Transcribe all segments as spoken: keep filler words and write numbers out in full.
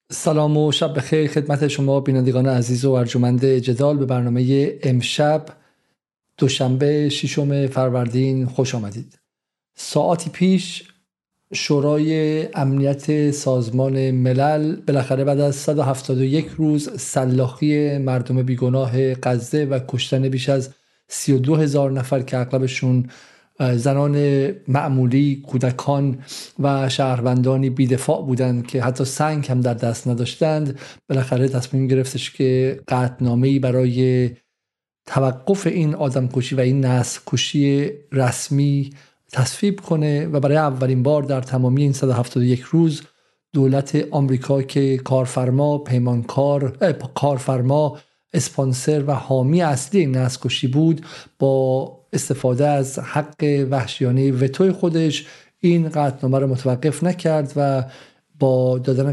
سلام و شب بخیر خدمت شما بینندگان عزیز و ارجمند جدال. به برنامه امشب دوشنبه ششم فروردین خوش آمدید. ساعتی پیش شورای امنیت سازمان ملل بالاخره بعد از صد و هفتاد و یک روز سلاخی مردم بیگناه غزه و کشتن بیش از سی و دو هزار نفر که اغلبشون زنان معمولی، کودکان و شهروندانی بی‌دفاع بودند که حتی سنگ هم در دست نداشتند، بالاخره تصمیم گرفتش که قطعنامه‌ای برای توقف این آدمکشی و این نسل‌کشی رسمی تصویب کنه و برای اولین بار در تمامی این صد و هفتاد و یک روز دولت آمریکا که کارفرما، پیمانکار، کارفرما، اسپانسر و حامی اصلی این نسل‌کشی بود، با استفاده از حق وحشیانه وتوی خودش این قطعنامه رو متوقف نکرد و با دادن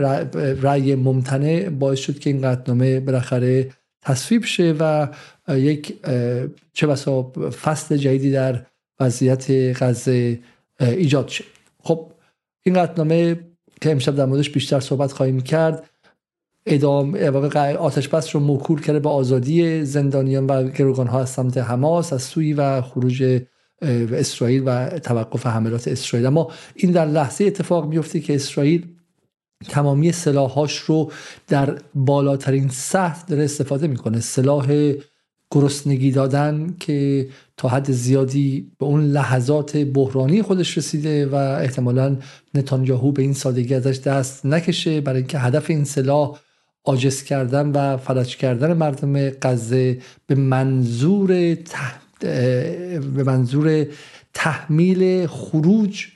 رأی ممتنع باعث شد که این قطعنامه بالاخره تصویب شه و یک چه بسا فصل جدیدی در وضعیت غزه ایجاد شه. خب این قطعنامه که امشب در موردش بیشتر صحبت خواهیم کرد، ادامه آتش بس رو موکول کرده به آزادی زندانیان و گروگان‌ها از سمت حماس از سوی و خروج اسرائیل و توقف حملات اسرائیل. اما این در لحظه اتفاق میفته که اسرائیل تمامی سلاحاش رو در بالاترین سطح داره استفاده میکنه. سلاح گرسنگی دادن که تا حد زیادی به اون لحظات بحرانی خودش رسیده و احتمالاً نتانیاهو به این سادگی ازش دست نکشه، برای اینکه هدف این سلاح عاجز کردن و فلج کردن مردم غزه به منظور تح... به منظور تحمیل خروج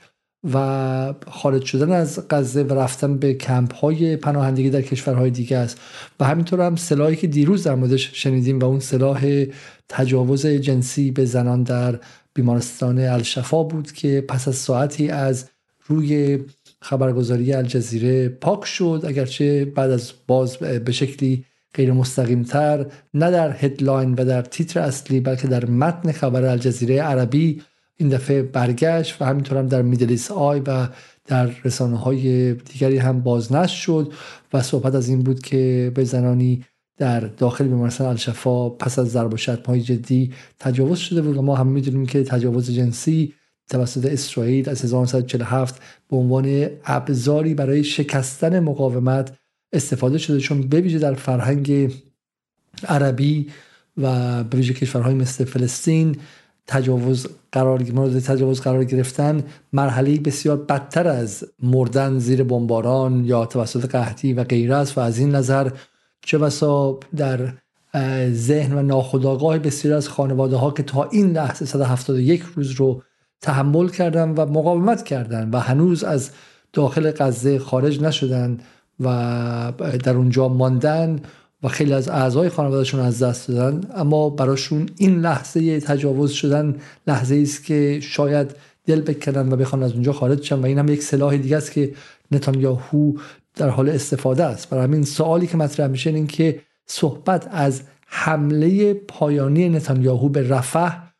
و خارج شدن از غزه و رفتن به کمپ های پناهندگی در کشورهای دیگه است. و همینطور هم سلاحی که دیروز در موردش شنیدیم و اون سلاح تجاوز جنسی به زنان در بیمارستان الشفا بود که پس از ساعتی از روی خبرگزاری الجزیره پاک شد، اگرچه بعد از باز به شکلی غیر مستقیم تر، نه در هدلاین و در تیتر اصلی بلکه در متن خبر الجزیره عربی این دفعه برگشت و همینطور هم در میدل ایست آی و در رسانه های دیگری هم بازنشر شد و صحبت از این بود که به زنانی در داخل بیمارستان الشفا پس از ضرب و شتم‌های جدی تجاوز شده بود و ما هم میدونیم که تجاوز جنسی توسط اسرائیل از هزار و نهصد و چهل و هفت به عنوان ابزاری برای شکستن مقاومت استفاده شده، چون بویژه در فرهنگ عربی و به ویژه کشورهای مثل فلسطین تجاوز قرار مورد تجاوز قرار گرفتن مرحله بسیار بدتر از مردن زیر بمباران یا توسط قحطی و غیره است و از این نظر چه بسا در ذهن و ناخودآگاه بسیار از خانواده ها که تا این لحظه صد و هفتاد و یک روز رو تحمل کردن و مقاومت کردن و هنوز از داخل غزه خارج نشدن و در اونجا ماندن و خیلی از اعضای خانوادهشون از دست دادن، اما براشون این لحظه تجاوز شدن لحظه است که شاید دل بکنن و بخوان از اونجا خارج شن و این هم یک سلاح دیگه است که نتانیاهو در حال استفاده است. برای همین سوالی که مطرح میشه این که صحبت از حمله پایانی نتانیاهو به رفح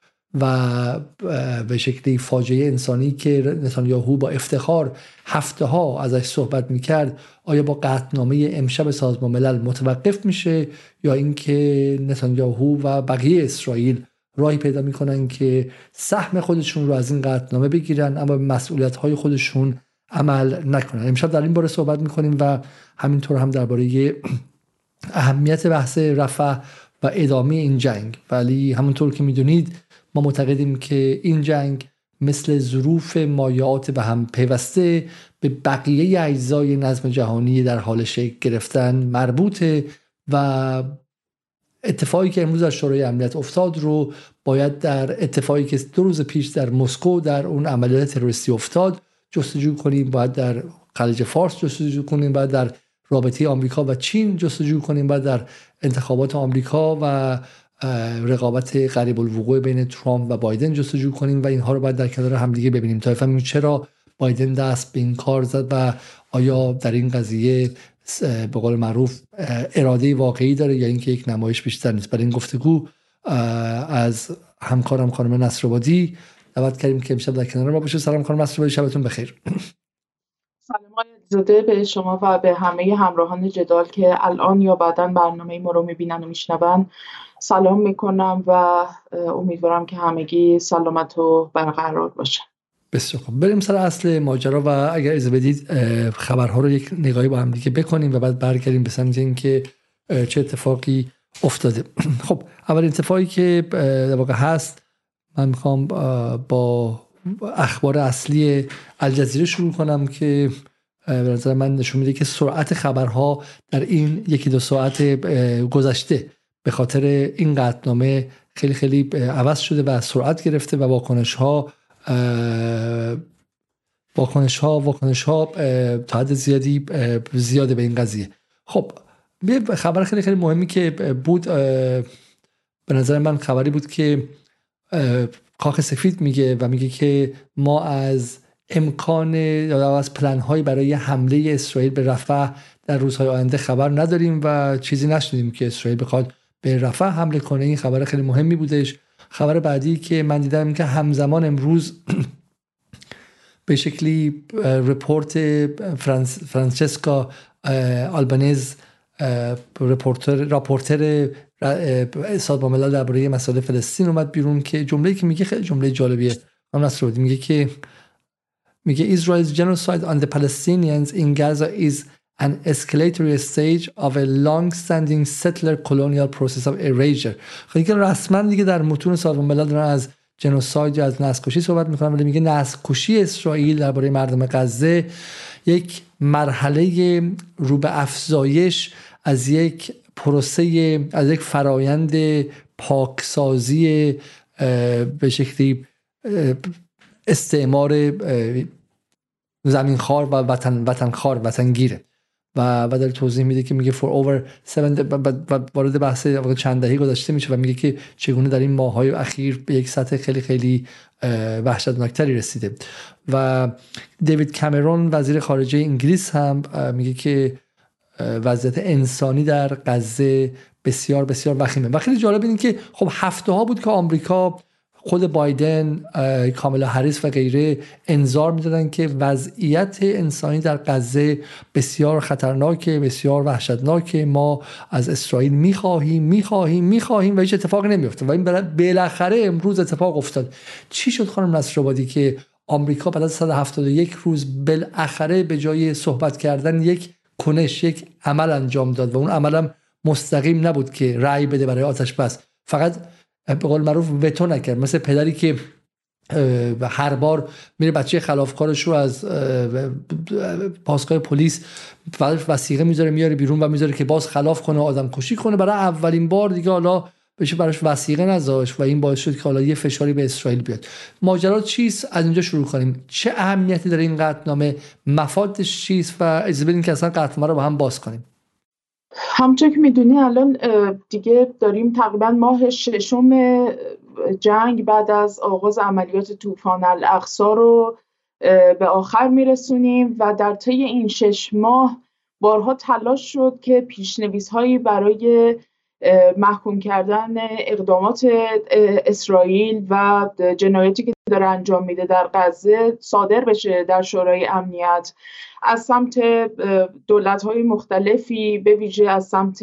و به شکلی فاجعه انسانی که نتانیاهو با افتخار هفته ها ازش صحبت میکرد، آیا با قطعنامه امشب سازمان ملل متوقف میشه یا اینکه نتانیاهو و بقیه اسرائیل راهی پیدا میکنن که سهم خودشون رو از این قطعنامه بگیرن اما به مسئولیت های خودشون عمل نکنن؟ امشب در این باره صحبت میکنیم و همینطور هم درباره اهمیت بحث رفح و ادامه این جنگ. ولی همونطور که میدونید ما معتقدیم که این جنگ مثل ظروف مایعات به هم پیوسته به بقیه اجزای نظم جهانی در حال شکل گرفتن مربوطه و اتفاقی که امروز در شورای امنیت افتاد رو باید در اتفاقی که دو روز پیش در مسکو در اون عملیات تروریستی افتاد جستجو کنیم، باید در خلیج فارس جستجو کنیم، باید در رابطه آمریکا و چین جستجو کنیم، باید در انتخابات آمریکا و رقابت قریب الوقوع بین ترامپ و بایدن جستجو کنیم و اینها رو باید در کنار همدیگه ببینیم تا بفهمیم چرا بایدن دست به این کار زد و آیا در این قضیه به قول معروف اراده واقعی داره یا اینکه یک نمایش بیشتر نیست. برای این گفتگو از همکارم خانم نصرآبادی دعوت کردیم که امشب در کنار ما باشه. سلام خانم نصرآبادی، شبتون بخیر. سلام آقای زده به شما و به همه همراهان جدال که الان یا بعداً برنامه ما رو میبینن و میشنون سلام میکنم و امیدوارم که همگی سلامت و برقرار باشن. بسیار خب، بریم سر اصل ماجرا و اگر اجازه بدید خبرها رو یک نگاهی با هم دیگه بکنیم و بعد برگردیم به سمت اینکه چه اتفاقی افتاده. خب اول اتفاقی که در واقع هست، من میخوام با اخبار اصلی الجزیره شروع کنم که به نظر من نشون میده که سرعت خبرها در این یکی دو ساعت گذشته به خاطر این قطعنامه خیلی خیلی عوض شده و سرعت گرفته و واکنش ها واکنش ها واکنش ها تا حد زیادی زیاده به این قضیه. خب یه خبر خیلی خیلی مهمی که بود، به نظر من خبری بود که کاخ سفید میگه و میگه که ما از امکان یا از پلن های برای حمله اسرائیل به رفح در روزهای آینده خبر نداریم و چیزی نشنیدیم که اسرائیل بخواد به رفح حمله کنه. این خبر خیلی مهمی بودش. خبر بعدی که من دیدم که همزمان امروز به شکلی رپورت فرانس، فرانچسکا آلبانیز، رپورتر راپورتر سازمان ملل درباره مسائل فلسطین اومد بیرون که جمله‌ای که میگه خیلی جمله جالبیه. من نصرودی میگه که میگه Israel's genocide on the Palestinians in Gaza is an escalatory stage of a long-standing settler colonial process of erasure. خیلی که رسما دیگه در متون سازمان ملل دارن از جنوساید یا از نسل‌کشی صحبت میکنن، ولی میگه نسل‌کشی اسرائیل درباره مردم غزه یک مرحله رو به افزایش از یک پروسه، از یک فرایند پاکسازی به شکلی استعمار زمینخوار و وطن وطنخوار وطنگیره و و در توضیح میده که میگه for over seven و وارد بحث چند دهه گذشته میشه و میگه که چگونه در این ماه‌های اخیر به یک سطح خیلی خیلی وحشتناکتری رسیده. و دیوید کامرون وزیر خارجه انگلیس هم میگه که وضعیت انسانی در غزه بسیار بسیار وخیمه. و خیلی جالب اینه که خب هفته ها بود که آمریکا، خود بایدن، کامالا هریس و غیره انذار میدادن که وضعیت انسانی در غزه بسیار خطرناکه، بسیار وحشتناکه، ما از اسرائیل میخواهیم میخواهیم میخواهیم و هیچ اتفاقی نمیفته و این بالاخره امروز اتفاق افتاد. چی شد خانم نصرآبادی که آمریکا بعد از صد و هفتاد و یک روز بالاخره به جای صحبت کردن یک کنش، یک عمل انجام داد و اون عملم مستقیم نبود که رأی بده برای آتش بس، فقط به قول معروف وتو نکرد، مثل پدری که هر بار میره بچه خلافکارش رو از پاسگاه پلیس وثیقه میذاره میاره بیرون و میذاره که باز خلاف کنه، آدم کشی کنه. برای اولین بار دیگه حالا بشه براش وثیقه نذاشت و این باعث شد که حالا یه فشاری به اسرائیل بیاد. ماجرا چیست؟ از اینجا شروع کنیم. چه اهمیتی داره این قطعنامه؟ مفادش چیست؟ و اجازه بدین که اصلا قطعنامه رو با هم باز کنیم. همونطور که میدونی الان دیگه داریم تقریبا ماه ششم جنگ بعد از آغاز عملیات طوفان الاقصی رو به آخر میرسونیم و در طی این شش ماه بارها تلاش شد که پیش‌نویس‌هایی برای محکوم کردن اقدامات اسرائیل و جنایاتی که داره انجام میده در غزه صادر بشه در شورای امنیت از سمت دولت‌های مختلفی، به ویژه از سمت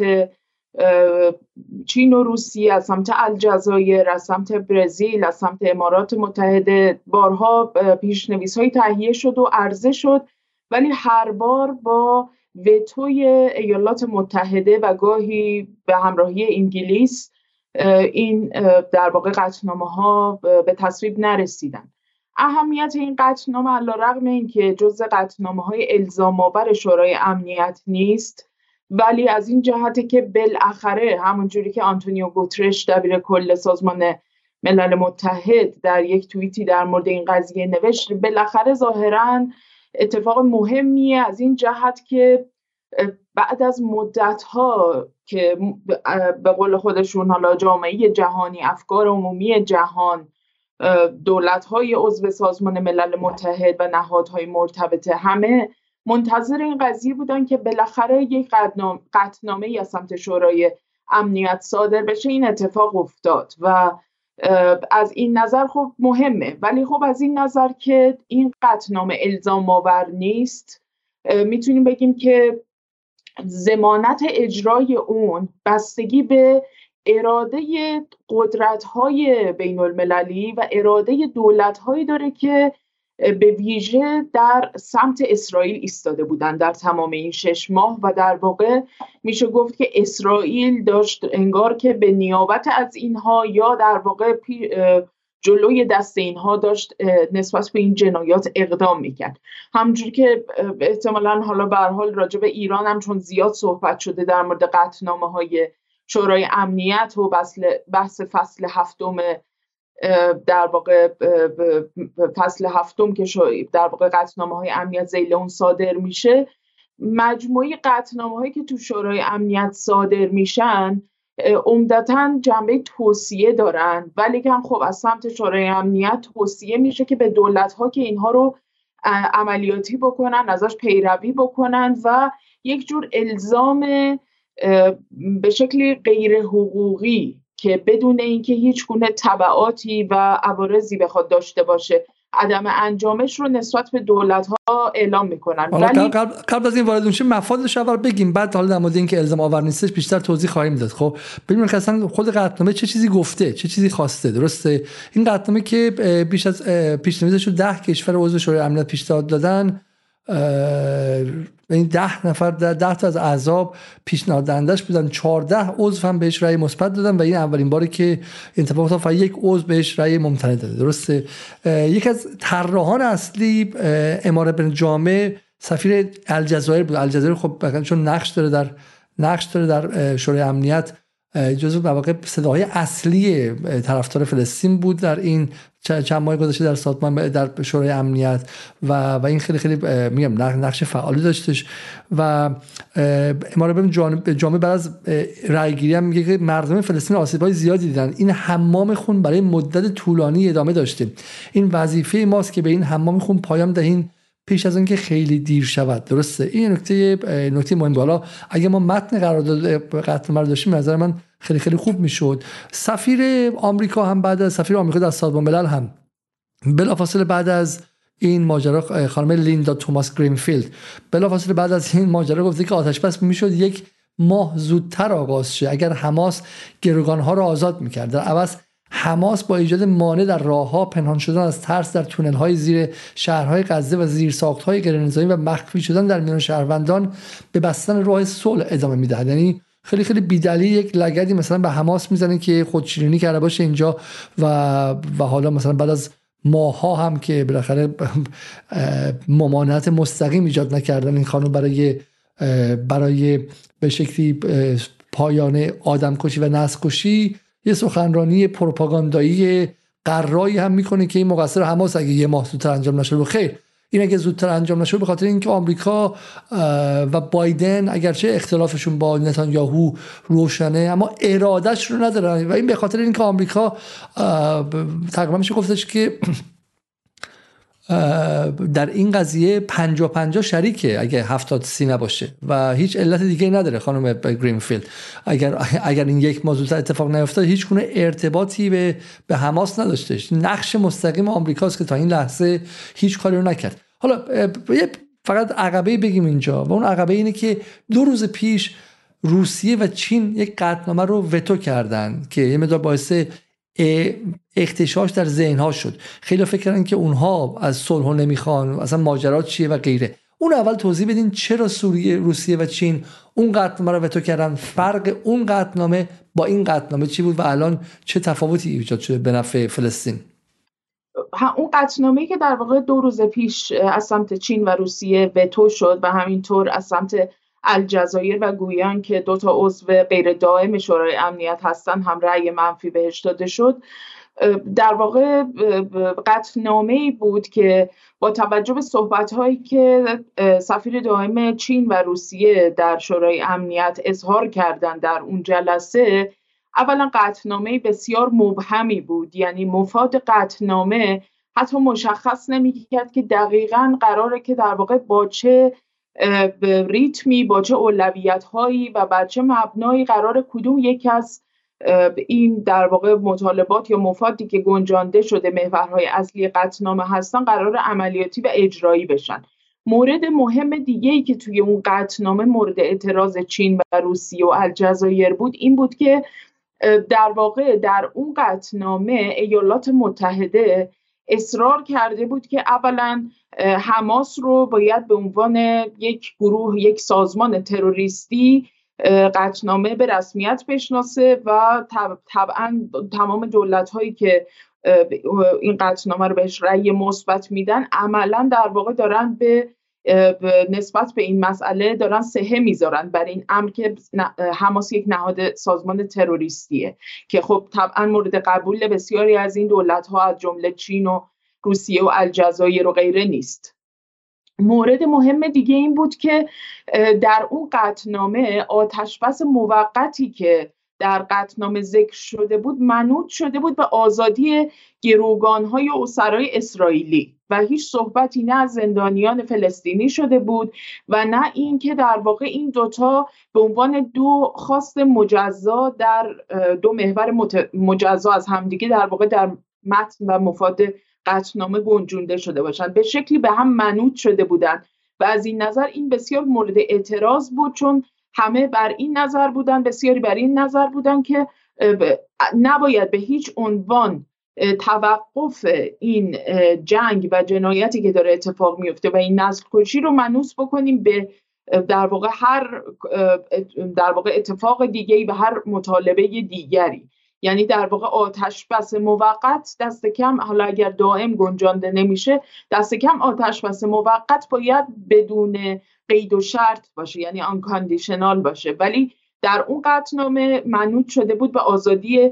چین و روسیه، از سمت الجزایر، از سمت برزیل، از سمت امارات متحده. بارها پیش‌نویس‌هایی تهیه شد و عرضه شد، ولی هر بار با وتوی ایالات متحده و گاهی به همراهی انگلیس این در واقع قطعنامه‌ها به تصویب نرسیدن. اهمیت این قطعنامه علی‌رغم اینکه جزء قطعنامه‌های الزام‌آور شورای امنیت نیست، ولی از این جهته که بالاخره همونجوری که آنتونیو گوترش دبیر کل سازمان ملل متحد در یک توییتی در مورد این قضیه نوشت، بالاخره ظاهراً اتفاق مهمیه از این جهت که بعد از مدت‌ها که به قول خودشون حالا جامعه جهانی، افکار عمومی جهان، دولت‌های عضو سازمان ملل متحد و نهادهای مرتبطه همه منتظر این قضیه بودن که بالاخره یک قطعنامه‌ای از سمت شورای امنیت صادر بشه. این اتفاق افتاد و از این نظر خب مهمه، ولی خب از این نظر که این قطعنامه الزام آور نیست میتونیم بگیم که ضمانت اجرای اون بستگی به اراده قدرت‌های بین المللی و اراده دولت‌هایی داره که به ویژه در سمت اسرائیل ایستاده بودن در تمام این شش ماه و در واقع میشه گفت که اسرائیل داشت انگار که به نیابت از اینها یا در واقع جلوی دست اینها داشت نسبت به این جنایات اقدام میکرد. همونجوری که احتمالاً حالا به هر حال راجع به ایران هم چون زیاد صحبت شده در مورد قطعنامه‌های شورای امنیت و بحث فصل هفتم در واقع فصل هفتم که در واقع قطعنامه‌های امنیت ذیل اون صادر میشه، مجموعه قطعنامه‌هایی که تو شورای امنیت صادر میشن عمدتاً جنبه توصیه دارن، ولی که خب از سمت شورای امنیت توصیه میشه که به دولت‌ها که اینها رو عملیاتی بکنن، ازش پیروی بکنن و یک جور الزام به شکلی غیر حقوقی که بدون اینکه هیچ گونه تبعاتی و عوارضی بخواد داشته باشه عدم انجامش رو نسبت به دولت‌ها اعلام میکنن. حالا ولی قبل, قبل از این وارد بشیم مفادش اول بگیم، بعد حالا در مورد اینکه الزام آور نیستش بیشتر توضیح خواهیم داد. خب ببینیم که اصلا خود قطعنامه چه چیزی گفته، چه چیزی خواسته. درسته این قطعنامه که بیش از پیشنهادش رو ده کشور عضو شورای امنیت پیشنهاد دادن، این ده نفر ده تا از اعضاب پیشنهاد دهندش بودن، چهارده عضو هم بهش رأی مثبت دادن و این اولین باری که اتفاق افتاد یک عضو بهش رأی ممتنع داده. درسته یک از طراحان اصلی اماره بن جامع سفیر الجزایر بود. الجزایر خب چون نقش داره در نقش داره در شورای امنیت، جزو در واقع صداهای اصلی طرفدار فلسطین بود در این چند ماه گذشته در سازمان در شورای امنیت و و این خیلی خیلی میگم نقش فعالی داشتش. و اماره بن جامع بعد از رأیگیری هم میگه که مردم فلسطین آسیب‌های زیادی دیدن، این حمام خون برای مدت طولانی ادامه داشته، این وظیفه ماست که به این حمام خون پایان دهیم پیش از اینکه خیلی دیر شود. درسته این نکته نکته مهم. بالا اگه ما متن قرارداد قطعنامه رو داشتیم نظر من خیلی خیلی خوب میشد. سفیر آمریکا هم بعد از سفیر آمریکا در سازمان ملل هم بلافاصله بعد از این ماجرا، خانم لیندا توماس گرینفیلد بلافاصله بعد از این ماجرا گفته که آتش بس میشد یک ماه زودتر آغاز شه اگر حماس گروگانها رو آزاد میکرد. در عوض حماس با ایجاد مانع در راهها، پنهان شدن از ترس در تونل‌های زیر شهرهای غزه و زیرساخت‌های غیرنظامی و مخفی شدن در میان شهروندان به بستن راه صلح ادامه می‌دهد. یعنی خیلی خیلی بی‌دلیل یک لگدی مثلا به حماس میزنه که خودشیرینی کرده باشه اینجا و و حالا مثلا بعد از ماها هم که بالاخره ممانعت مستقیم ایجاد نکردن این خانم برای برای به شکلی پایان آدمکشی و نسل‌کشی، یه سخنرانی پروپاگاندایی قرایی هم میکنه که این مقصر حماس اگه یه ماه زودتر انجام نشه. خیر این اگه زودتر انجام نشه به خاطر اینکه آمریکا و بایدن اگرچه اختلافشون با نتانیاهو روشنه اما ارادش رو ندارن و این به خاطر اینکه آمریکا تقریبا میشه گفتش که در این قضیه پنجاه پنجاه شریکه اگه هفتاد سی نباشه و هیچ علت دیگه نداره. خانم گرینفیلد اگر اگر این یک موضوع اتفاق نیفتاد هیچ گونه ارتباطی به به حماس نداشتش. نقش مستقیم آمریکاست که تا این لحظه هیچ کاری رو نکرد. حالا فقط عقبه بگیم اینجا و اون عقبه اینه که دو روز پیش روسیه و چین یک قطعنامه رو وتو کردن که یه مقدار باعث اختشاش در ذهن‌ها شد. خیلی فکر کردن که اونها از صلح نمیخوان، اصلا ماجرا چیه و غیره. اون اول توضیح بدین چرا سوریه روسیه و چین اون قطعنامه رو وتو کردن، فرق اون قطعنامه با این قطعنامه چی بود و الان چه تفاوتی ایجاد شده به نفع فلسطین؟ اون قطعنامه‌ای که در واقع دو روز پیش از سمت چین و روسیه وتو شد و همینطور از سمت الجزایر و گویان که دو تا عضو غیر دائم شورای امنیت هستن هم رأی منفی بهش داده شد، در واقع قطعنامه‌ای بود که با توجه به صحبت‌هایی که سفیر دائم چین و روسیه در شورای امنیت اظهار کردند در اون جلسه، اولا قطعنامه بسیار مبهمی بود. یعنی مفاد قطعنامه حتی مشخص نمی‌کرد که دقیقاً قراره که در واقع با چه ریتمی، با چه اولویت‌هایی و با چه مبنایی قرار کدوم یک از این در واقع مطالبات یا مفادی که گنجانده شده محورهای اصلی قطعنامه هستن قرار عملیاتی و اجرایی بشن. مورد مهم دیگه ای که توی اون قطعنامه مورد اعتراض چین و روسیه و الجزایر بود این بود که در واقع در اون قطعنامه ایالات متحده اصرار کرده بود که اولا حماس رو باید به عنوان یک گروه، یک سازمان تروریستی قطعنامه به رسمیت بشناسه و طبعا تمام دولت‌هایی که این قطعنامه رو بهش رأی مثبت میدن عملا در واقع دارن به نسبت به این مسئله دارن سهه میذارن بر این امر که حماس یک نهاد سازمان تروریستیه که خب طبعا مورد قبول بسیاری از این دولت‌ها از جمله چین و روسیه و الجزایر و غیره نیست. مورد مهم دیگه این بود که در اون قطعنامه آتشبس موقتی که در قطعنامه ذکر شده بود منوط شده بود به آزادی گروگان‌های اسرای اسرائیلی و هیچ صحبتی نه از زندانیان فلسطینی شده بود و نه این که در واقع این دوتا به عنوان دو خواست مجزا در دو محور مجزا از همدیگه در واقع در متن و مفاد قطعنامه گنجونده شده باشند، به شکلی به هم منوط شده بودند و از این نظر این بسیار مورد اعتراض بود، چون همه بر این نظر بودن، بسیاری بر این نظر بودن که نباید به هیچ عنوان توقف این جنگ و جنایتی که داره اتفاق میفته و این نسل کشی رو منوط بکنیم به در واقع هر در واقع اتفاق دیگه‌ای و هر مطالبه دیگری. یعنی در واقع آتش بس موقت دست کم، حالا اگر دائم گنجانده نمیشه، دست کم آتش بس موقت باید بدون قید و شرط باشه، یعنی آنکاندیشنال باشه، ولی در اون قطعنامه منوط شده بود به آزادی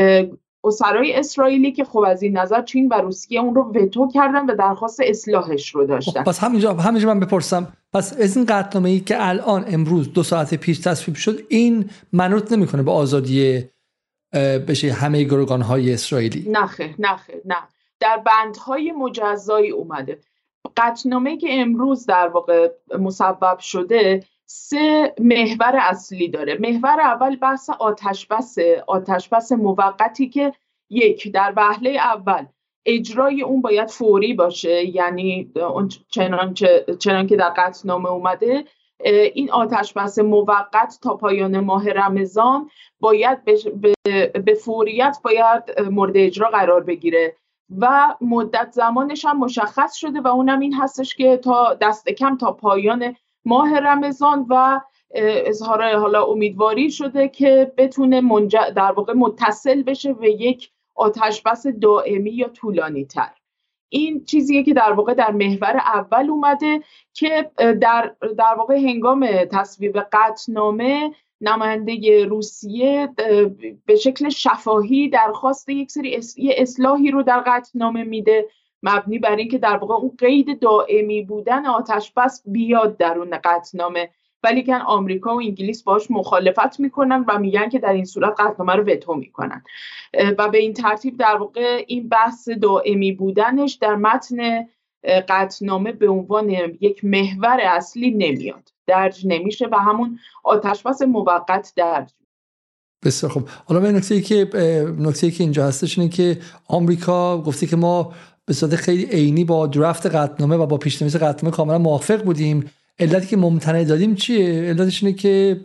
اسرای اسرائیلی که خب از این نظر چین و روسیه اون رو وتو کردن و درخواست اصلاحش رو داشتن. پس همینجا همینجا من بپرسم، پس از این قطعنامه‌ای که الان امروز دو ساعت پیش تصویب شد این منوط نمیکنه به آزادی بشه همه گروگان‌های اسرائیلی؟ نه خیر نه خیر نه در بندهای مجزایی اومده. قطعنامه‌ای که امروز در واقع مصوب شده سه محور اصلی داره. محور اول بحث آتشبس آتشبس موقتی که یک در وهله اول اجرای اون باید فوری باشه، یعنی چنانچه چنانکه در قطعنامه اومده این آتشبس موقت تا پایان ماه رمضان باید به, به فوریت باید مورد اجرا قرار بگیره و مدت زمانش هم مشخص شده و اونم این هستش که تا دست کم تا پایان ماه رمضان و اظهار حالا امیدواری شده که بتونه منج... در واقع متصل بشه به یک آتشبس دائمی یا طولانی تر. این چیزیه که در واقع در محور اول اومده که در در واقع هنگام تصویب قطعنامه نماینده روسیه به شکل شفاهی درخواست یک سری اصلاحی رو در قطعنامه میده مبنی بر این که در واقع اون قید دائمی بودن آتشبس بیاد درون قطعنامه، ولی که آمریکا و انگلیس باش مخالفت میکنن و میگن که در این صورت قطعنامه رو وتو میکنن و به این ترتیب در واقع این بحث دائمی بودنش در متن قطعنامه به عنوان یک محور اصلی نمیاد، درج نمیشه و همون آتشبس موقت درج. بسیار خوب. حالا من نکته‌ای که نکته‌ای که اینجا هستش اینه که آمریکا گفته که ما به صورت خیلی عینی با درافت قطعنامه و با پیشنهاد قطعنامه کاملا موافق بودیم. علتی که ممتنع دادیم چیه؟ علتش اینه که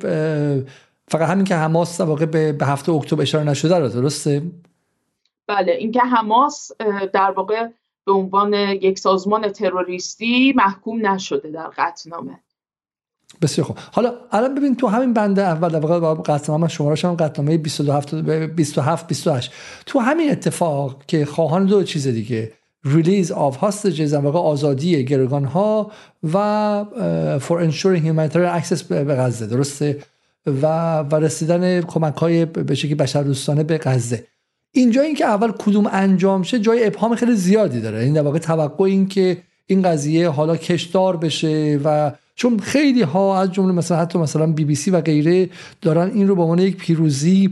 فقط همین که حماس در واقع به هفته اکتبر اشاره نشده رو، درسته؟ بله، اینکه حماس در واقع به عنوان یک سازمان تروریستی محکوم نشده در قطعنامه. بسیار خوب. حالا الان ببین تو همین بنده اول در واقع قطعنامه شماره‌اش هم قطعنامه بیست و هفت بیست و هفت بیست و هشت تو همین اتفاق که خواهان دو چیز دیگه، ریلیز آف هاستجز در واقع آزادی گروگان ها و فور انشورینگ هیومانیتریان اکسس به غزه، درسته، و و رسیدن کمک‌های به شکلی بشردوستانه به غزه. اینجا این که اول کدوم انجام شه جای ابهام خیلی زیادی داره. این در واقع توقع این که این قضیه حالا کشدار بشه و چون خیلی ها از جمله مثلا حتی مثلا بی بی سی و غیره دارن این رو به عنوان یک پیروزی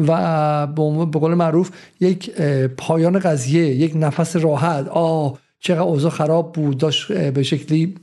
و به قول معروف یک پایان قضیه، یک نفس راحت، آه چقدر اوضاع خراب بود، داشت به شکلی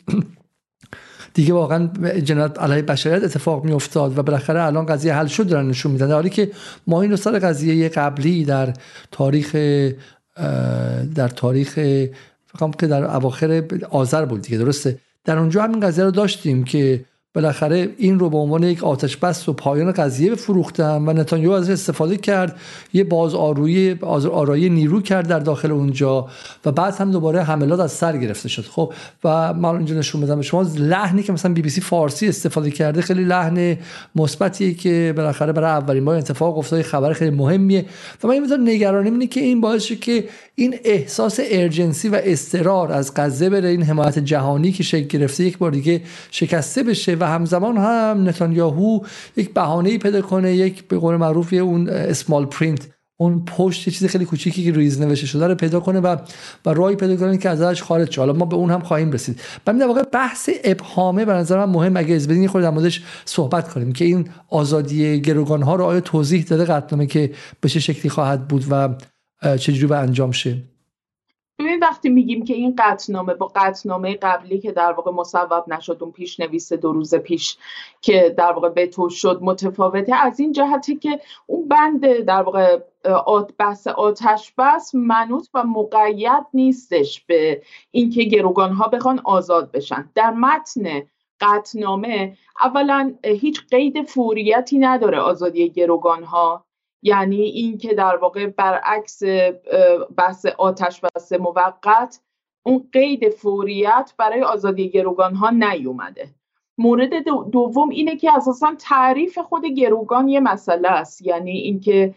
دیگه واقعا جنایت علیه بشریت اتفاق می افتاد و بالاخره الان قضیه حل شد دارن نشون میدن، در حالی که ما این سر قضیه قبلی در تاریخ در تاریخ فکر که در اواخر آذر بود دیگه، درسته، در اونجا همین قضیه رو داشتیم که بالاخره این رو به عنوان یک آتش بس و پایان قضیه بفروختن و نتانیاهو ازش استفاده کرد، یه باز آرویی آرایی نیرو کرد در داخل اونجا و بعد هم دوباره حملات از سر گرفته شد. خب و من اینجا نشون بدم به شما لحنی که مثلا بی بی سی فارسی استفاده کرده خیلی لحن مثبتیه که بالاخره برای اولین بار اتفاق افتاده، خبر خیلی مهمیه و من مثلا نگرانیم اینه که این باعث شه که این احساس ارجنسی و اضطرار از غزه بره این حمایت جهانی که شکل گرفته یک بار دیگه شکسته بشه و همزمان هم نتانیاهو یک بهانه‌ای پیدا کنه، یک به قول معروف اون اسمال پرینت، اون پشت چیز خیلی کوچیکی که ریز نوشته شده رو پیدا کنه و و راهی پیدا کنه که ازش خارج شه. حالا ما به اون هم خواهیم رسید. بعد در واقع بحث ابهامه به نظر من مهم، اگه از بدین خود در موردش صحبت کنیم که این آزادی گروگان ها رو آیا توضیح داده قطعنامه که به چه شکلی خواهد بود و چجوری به انجام شه. ببین وقتی میگیم که این قطعنامه با قطعنامه قبلی که در واقع مصوب نشد، اون پیشنویس دو روز پیش که در واقع وتو شد، متفاوته از این جهتی که اون بند در واقع بحث آتش بس منوط و مقید نیستش به اینکه گروگان‌ها بخوان آزاد بشن. در متن قطعنامه اولا هیچ قید فوریتی نداره آزادی گروگان‌ها، یعنی این که در واقع برعکس بحث آتش بس موقت اون قید فوریت برای آزادی گروگان‌ها نیومده. مورد دوم اینه که اساساً تعریف خود گروگان یه مسئله است، یعنی اینکه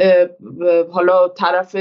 حالا طرف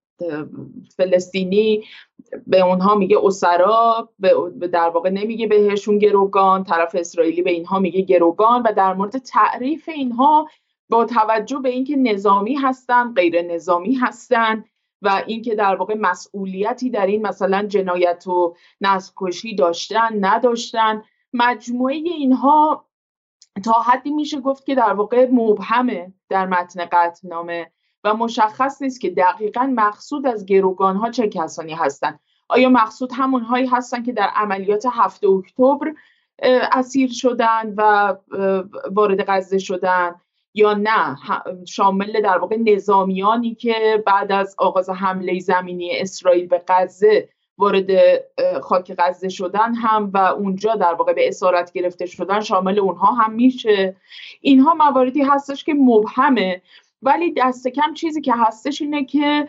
فلسطینی به اونها میگه اسرا، در واقع نمیگه بهشون گروگان، طرف اسرائیلی به اینها میگه گروگان و در مورد تعریف اینها با توجه به اینکه نظامی هستن غیر نظامی هستن و اینکه در واقع مسئولیتی در این مثلا جنایت و نسل‌کشی داشتن نداشتن، مجموعه اینها تا حدی میشه گفت که در واقع مبهمه در متن قطعنامه و مشخص نیست که دقیقاً مقصود از گروگان‌ها چه کسانی هستن. آیا مقصود همونهایی هستن که در عملیات هفتم اکتبر اسیر شدن و وارد غزه شدن، یا نه شامل در واقع نظامیانی که بعد از آغاز حمله زمینی اسرائیل به غزه وارد خاک غزه شدن هم و اونجا در واقع به اسارت گرفته شدن، شامل اونها هم میشه. اینها مواردی هستش که مبهمه، ولی دست کم چیزی که هستش اینه که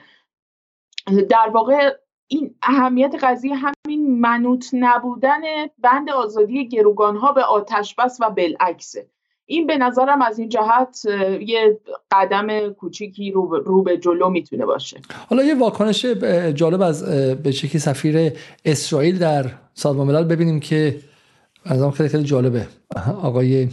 در واقع این اهمیت قضیه همین منوط نبودن بند آزادی گروگان‌ها به آتش بس و بالعکسه. این به نظرم از این جهت یه قدم کوچیکی رو, رو به جلو میتونه باشه. حالا یه واکنش جالب از به شکلی سفیر اسرائیل در سازمان ملل ببینیم که از خیلی خیلی جالبه. آقای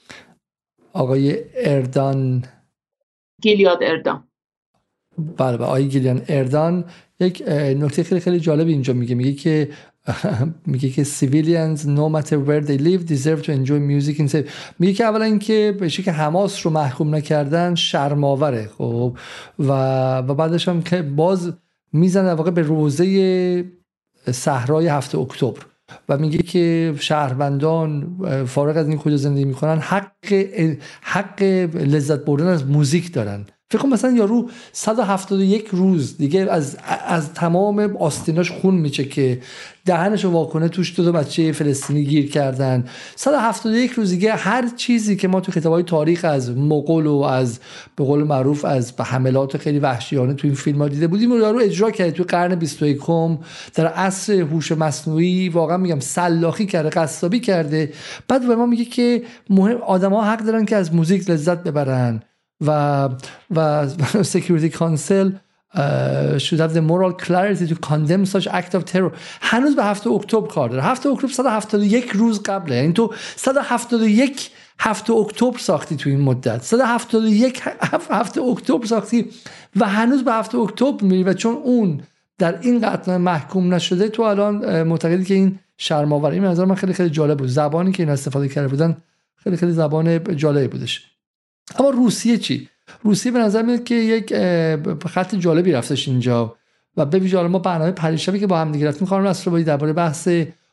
آقای اردان گیلیاد اردان بله بله آقای گیلیان اردان یک نکته خیلی خیلی جالب اینجا میگه، میگه که میگه که civilians no matter where they live deserve to enjoy music in safe. میگه که اولا اینکه به شکلی حماس رو محکوم نکردن شرم‌آوره. خب و و بعدش هم که باز میزنه واقع به روزه صحرای هفت اکتبر و میگه که شهروندان فارغ از این کجا زندگی میکنن حق حق لذت بردن از موزیک دارن. فکر کنم مثلا یارو صد و هفتاد و یک روز دیگه از از تمام آستیناش خون میچه که دهنشو واکنه توش دو تا بچه فلسطینی گیر کردن. صد و هفتاد و یک روز دیگه هر چیزی که ما تو کتابای تاریخ از مغول و از به قول معروف از حملات خیلی وحشیانه تو این فیلم‌ها دیده بودیم رو یارو اجرا کرد تو قرن بیست و یکم در عصر هوش مصنوعی. واقعا میگم سلاخی کرده، قصابی کرده. بعد به ما میگه که مهم آدم‌ها حق دارن که از موزیک لذت ببرن و و Security Council uh, should have the moral clarity to condemn such act of terror. هنوز به هفته اکتبر کار داره. هفته اکتبر صد و هفتاد و یک روز قبله، یعنی تو صد و هفتاد و یک هفته اکتبر ساختی تو این مدت، صد و هفتاد و یک هفته اکتبر ساختی و هنوز به هفته اکتبر میری و چون اون در این قطعنامه محکوم نشده تو الان معتقدی که این شرم‌آور. این نظر من خیلی خیلی جالب بود. زبانی که این استفاده کرده بودن خیلی خیلی زبان جالبی بودش. اما روسیه چی؟ روسیه به نظر میاد که یک خط جالبی رفتش اینجا و به ویژه ما برنامه پریشبی که با هم دیگه رفتیم خانم نصرآبادی درباره بحث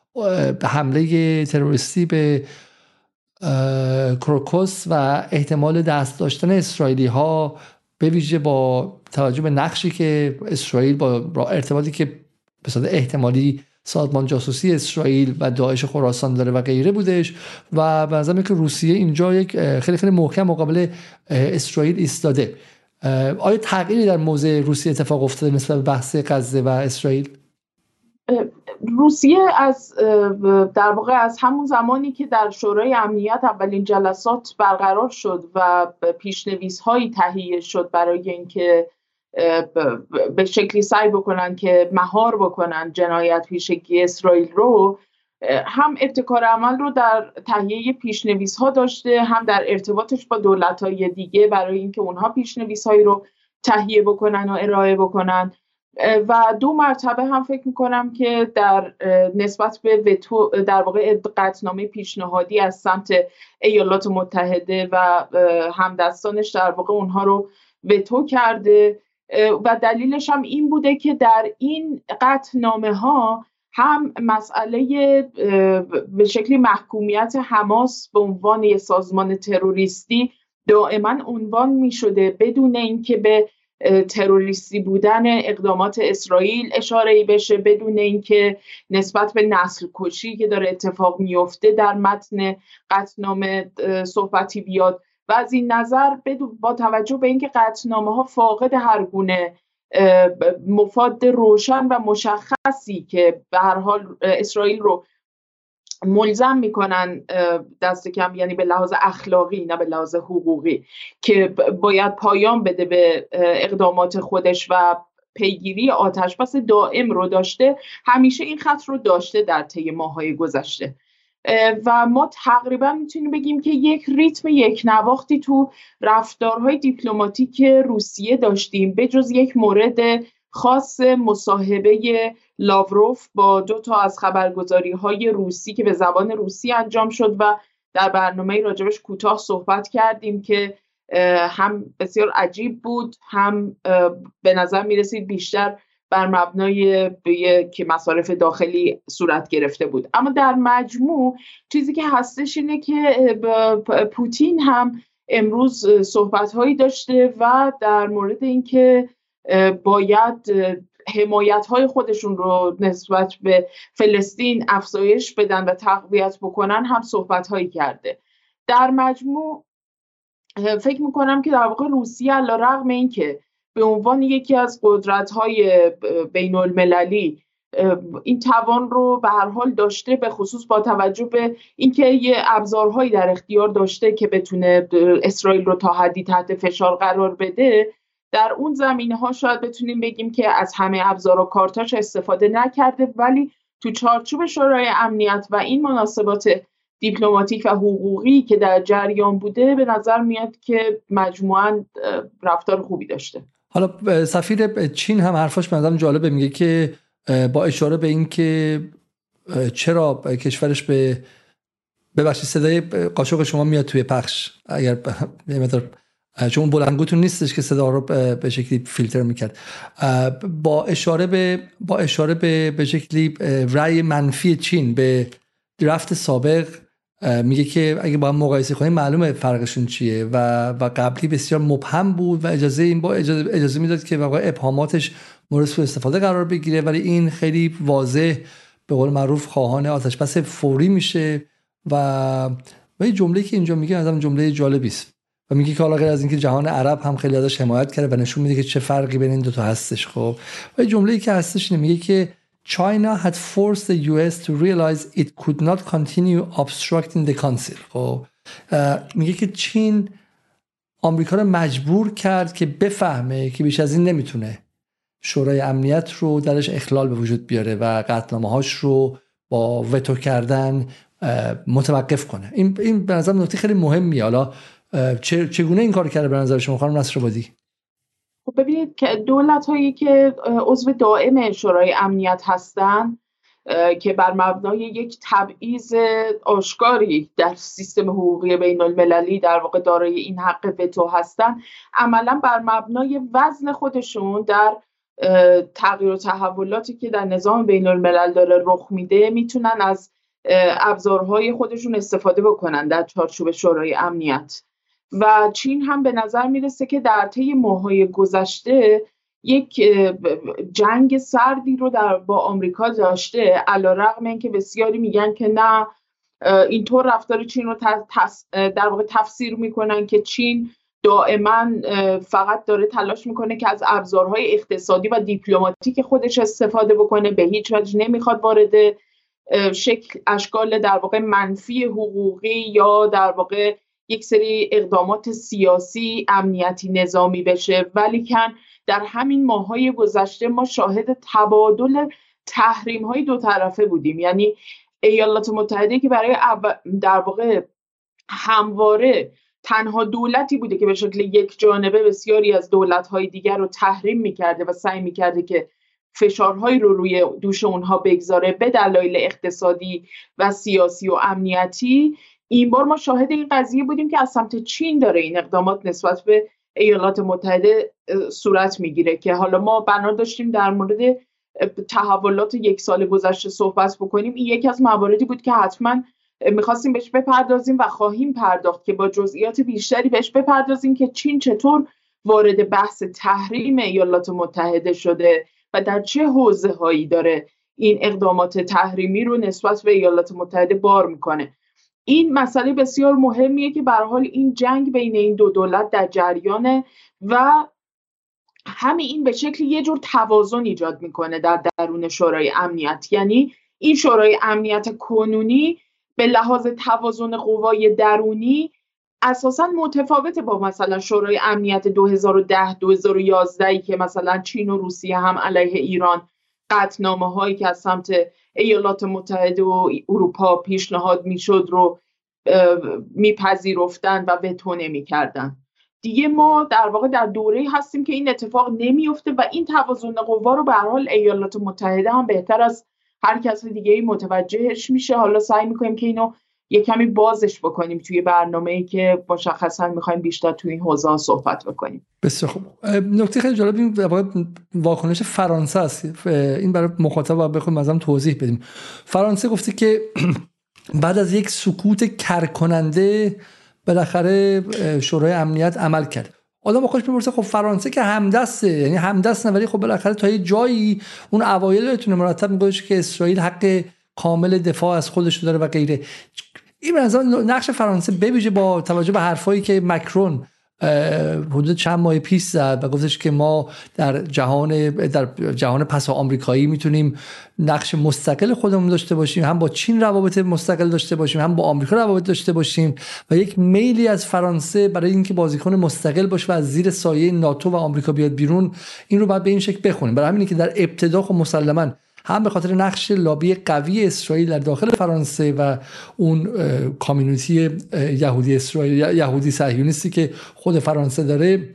حمله تروریستی به کروکوس و احتمال دست داشتن اسرائیلی ها به ویژه با توجه به نقشی که اسرائیل با ارتباطی که به صورت احتمالی سازمان جاسوسی اسرائیل و داعش خراسان داره و غیره بودش و به نظر میاد که روسیه اینجا یک خیلی خیلی محکم مقابل اسرائیل ایستاده. آیا تغییری در موضع روسیه اتفاق افتاده نسبت به بحث غزه و اسرائیل؟ روسیه از در واقع از همون زمانی که در شورای امنیت اولین جلسات برقرار شد و پیشنویس‌هایی تهیه شد برای اینکه به شکلی سعی بکنن که مهار بکنن جنایت پیشگی اسرائیل رو، هم ابتکار عمل رو در تهیه پیشنویس‌ها داشته، هم در ارتباطش با دولت‌های دیگه برای اینکه اونها پیشنویس‌هایی رو تهیه بکنن و ارائه بکنن. و دو مرتبه هم فکر میکنم که در نسبت به وتو در واقع قطعنامه پیشنهادی از سمت ایالات متحده و همدستانش در واقع اونها رو وتو کرده و دلیلش هم این بوده که در این قطعنامه ها هم مسئله به شکلی محکومیت حماس به عنوان یک سازمان تروریستی دائما عنوان می شده بدون اینکه به تروریستی بودن اقدامات اسرائیل اشاره‌ای بشه، بدون اینکه نسبت به نسل کشی که داره اتفاق میفته در متن قطعنامه صحبتی بیاد. و از این نظر با توجه به اینکه قطعنامه ها فاقد هر گونه مفاد روشن و مشخصی که به هر حال اسرائیل رو ملزم میکنن دست کم، یعنی به لحاظ اخلاقی نه به لحاظ حقوقی، که باید پایان بده به اقدامات خودش و پیگیری آتشبس دائم رو داشته، همیشه این خط رو داشته در طی ماه‌های گذشته و ما تقریبا میتونیم بگیم که یک ریتم یک نواختی تو رفتارهای دیپلماتیک روسیه داشتیم، به جز یک مورد خاص مصاحبه لاوروف با دو تا از خبرگزاری‌های روسی که به زبان روسی انجام شد و در برنامه راجبش کوتاه صحبت کردیم که هم بسیار عجیب بود، هم به نظر میرسید بیشتر بر مبنای که مصارف داخلی صورت گرفته بود. اما در مجموع چیزی که هستش اینه که پوتین هم امروز صحبت‌هایی داشته و در مورد اینکه باید حمایت‌های خودشون رو نسبت به فلسطین افزایش بدن و تقویت بکنن هم صحبت‌هایی کرده. در مجموع فکر می‌کنم که در واقع روسیه علی‌رغم اینکه به عنوان یکی از قدرت‌های بین‌المللی این توان رو به هر حال داشته، به خصوص با توجه به اینکه یه ابزارهایی در اختیار داشته که بتونه اسرائیل رو تا حدی تحت فشار قرار بده، در اون زمینه‌ها شاید بتونیم بگیم که از همه ابزار و کارتاش استفاده نکرده، ولی تو چارچوب شورای امنیت و این مناسبات دیپلماتیک و حقوقی که در جریان بوده به نظر میاد که مجموعاً رفتار خوبی داشته. حالا سفیر چین هم حرفاش به نظرم جالبه، میگه که با اشاره به این که چرا کشورش به ببخشید صدای قاشق شما میاد توی پخش، اگر چون بلندگوتون نیستش که صدا رو به شکلی فیلتر میکرد، با اشاره به با اشاره به به شکلی رأی منفی چین به درفت سابق، میگه که اگه با هم مقایسه کنیم معلومه فرقشون چیه و و قبلی بسیار مبهم بود و اجازه این با اجازه, اجازه میداد که واقعا ابهاماتش مورد سوء استفاده قرار بگیره، ولی این خیلی واضح به قول معروف خواهان آتشبس فوری میشه و و این جمله‌ای که اینجا میگه ازم جمله جالبی است و میگه که حالا غیر از اینکه جهان عرب هم خیلی ازش حمایت کرده و نشون میده که چه فرقی بین این دو تا هستش. خب و جمله‌ای که هستش اینه، میگه که China had forced the یو اس to realize it could not continue obstructing the council. خب میگه که چین آمریکا رو مجبور کرد که بفهمه که بیش از این نمیتونه شورای امنیت رو درش اخلال به وجود بیاره و قطعنامه‌هاش رو با وتو کردن متوقف کنه. این این به نظر نکته خیلی مهمیه. حالا چگونه این کار کرده به نظر شما خانم نصرآبادی؟ خب ببینید که دولت‌هایی که عضو دائم شورای امنیت هستن که بر مبنای یک تبعیض آشکاری در سیستم حقوقی بین المللی در واقع دارای این حق وتو هستن، عملا بر مبنای وزن خودشون در تغییر و تحولاتی که در نظام بین الملل داره رخ میده میتونن از ابزارهای خودشون استفاده بکنن در چارچوب شورای امنیت. و چین هم به نظر میرسه که در طی ماه‌های گذشته یک جنگ سردی رو در با آمریکا داشته، علیرغم اینکه بسیاری میگن که نه اینطور رفتار چین رو در واقع تفسیر میکنن که چین دائما فقط داره تلاش میکنه که از ابزارهای اقتصادی و دیپلماتیک خودش استفاده بکنه، به هیچ وجه نمیخواد وارد شکل اشکال در واقع منفی حقوقی یا در واقع یک سری اقدامات سیاسی امنیتی نظامی بشه. ولی کن در همین ماه‌های گذشته ما شاهد تبادل تحریم‌های دو طرفه بودیم. یعنی ایالات متحده که برای در واقع همواره تنها دولتی بوده که به شکل یک جانبه بسیاری از دولت‌های دیگر رو تحریم می‌کرده و سعی می‌کرده که فشارهایی رو روی دوش اونها بگذاره به دلایل اقتصادی و سیاسی و امنیتی، این بار ما شاهد این قضیه بودیم که از سمت چین داره این اقدامات نسبت به ایالات متحده صورت میگیره که حالا ما بنا داشتیم در مورد تحولات یک سال گذشته صحبت بکنیم. این یکی از مواردی بود که حتما میخواستیم بهش بپردازیم و خواهیم پرداخت که با جزئیات بیشتری بهش بپردازیم که چین چطور وارد بحث تحریم ایالات متحده شده و در چه حوزه هایی داره این اقدامات تحریمی رو نسبت به ایالات متحده بار میکنه. این مسئله بسیار مهمیه که به هر حال این جنگ بین این دو دولت در جریانه و همین این به شکل یه جور توازن ایجاد میکنه در درون شورای امنیت. یعنی این شورای امنیت کنونی به لحاظ توازن قوای درونی اساساً متفاوته با مثلا شورای امنیت دو هزار و ده دو هزار و یازده که مثلا چین و روسیه هم علیه ایران قطعنامه هایی که از سمت ایالات متحده و اروپا پیشنهاد میشد رو میپذیرفتن و وتو نمیکردن. دیگه ما در واقع در دوره‌ای هستیم که این اتفاق نمیفته و این توازن قوا رو به هر حال ایالات متحده هم بهتر از هر کس دیگه‌ای متوجهش میشه. حالا سعی میکنیم که اینو یه کمی بازش بکنیم توی برنامه‌ای که مشخصا میخوایم بیشتر توی این حوزه صحبت بکنیم. بسیار خوب. نکته خیلی جالب این واکنش فرانسه است. این برای مخاطب باید بخوایم ازم توضیح بدیم. فرانسه گفته که بعد از یک سکوت کرکننده بالاخره شورای امنیت عمل کرد. آدم با خودش میپرسه خب فرانسه که همدسته، یعنی همدست نه، ولی خب بالاخره تا یه جایی اون اوایلتون مرتب میگه که اسرائیل حق کامل دفاع از خودش داره و غیره. این به نظر نقش فرانسه بویژه با توجه به حرفایی که مکرون حدود چند ماه پیش زد و گفتش که ما در جهان در جهان پسا آمریکایی میتونیم نقش مستقل خودمون داشته باشیم، هم با چین روابط مستقل داشته باشیم، هم با آمریکا روابط داشته باشیم و یک میلی از فرانسه برای اینکه بازیکن مستقل باشه و از زیر سایه ناتو و آمریکا بیاد بیرون، این رو باید به این شکل بخونیم. برای همینه که در ابتدا خب مسلماً هم به خاطر نقش لابی قوی اسرائیل در داخل فرانسه و اون کامیونیتی یهودی اسرائیل یهودی صهیونیستی که خود فرانسه داره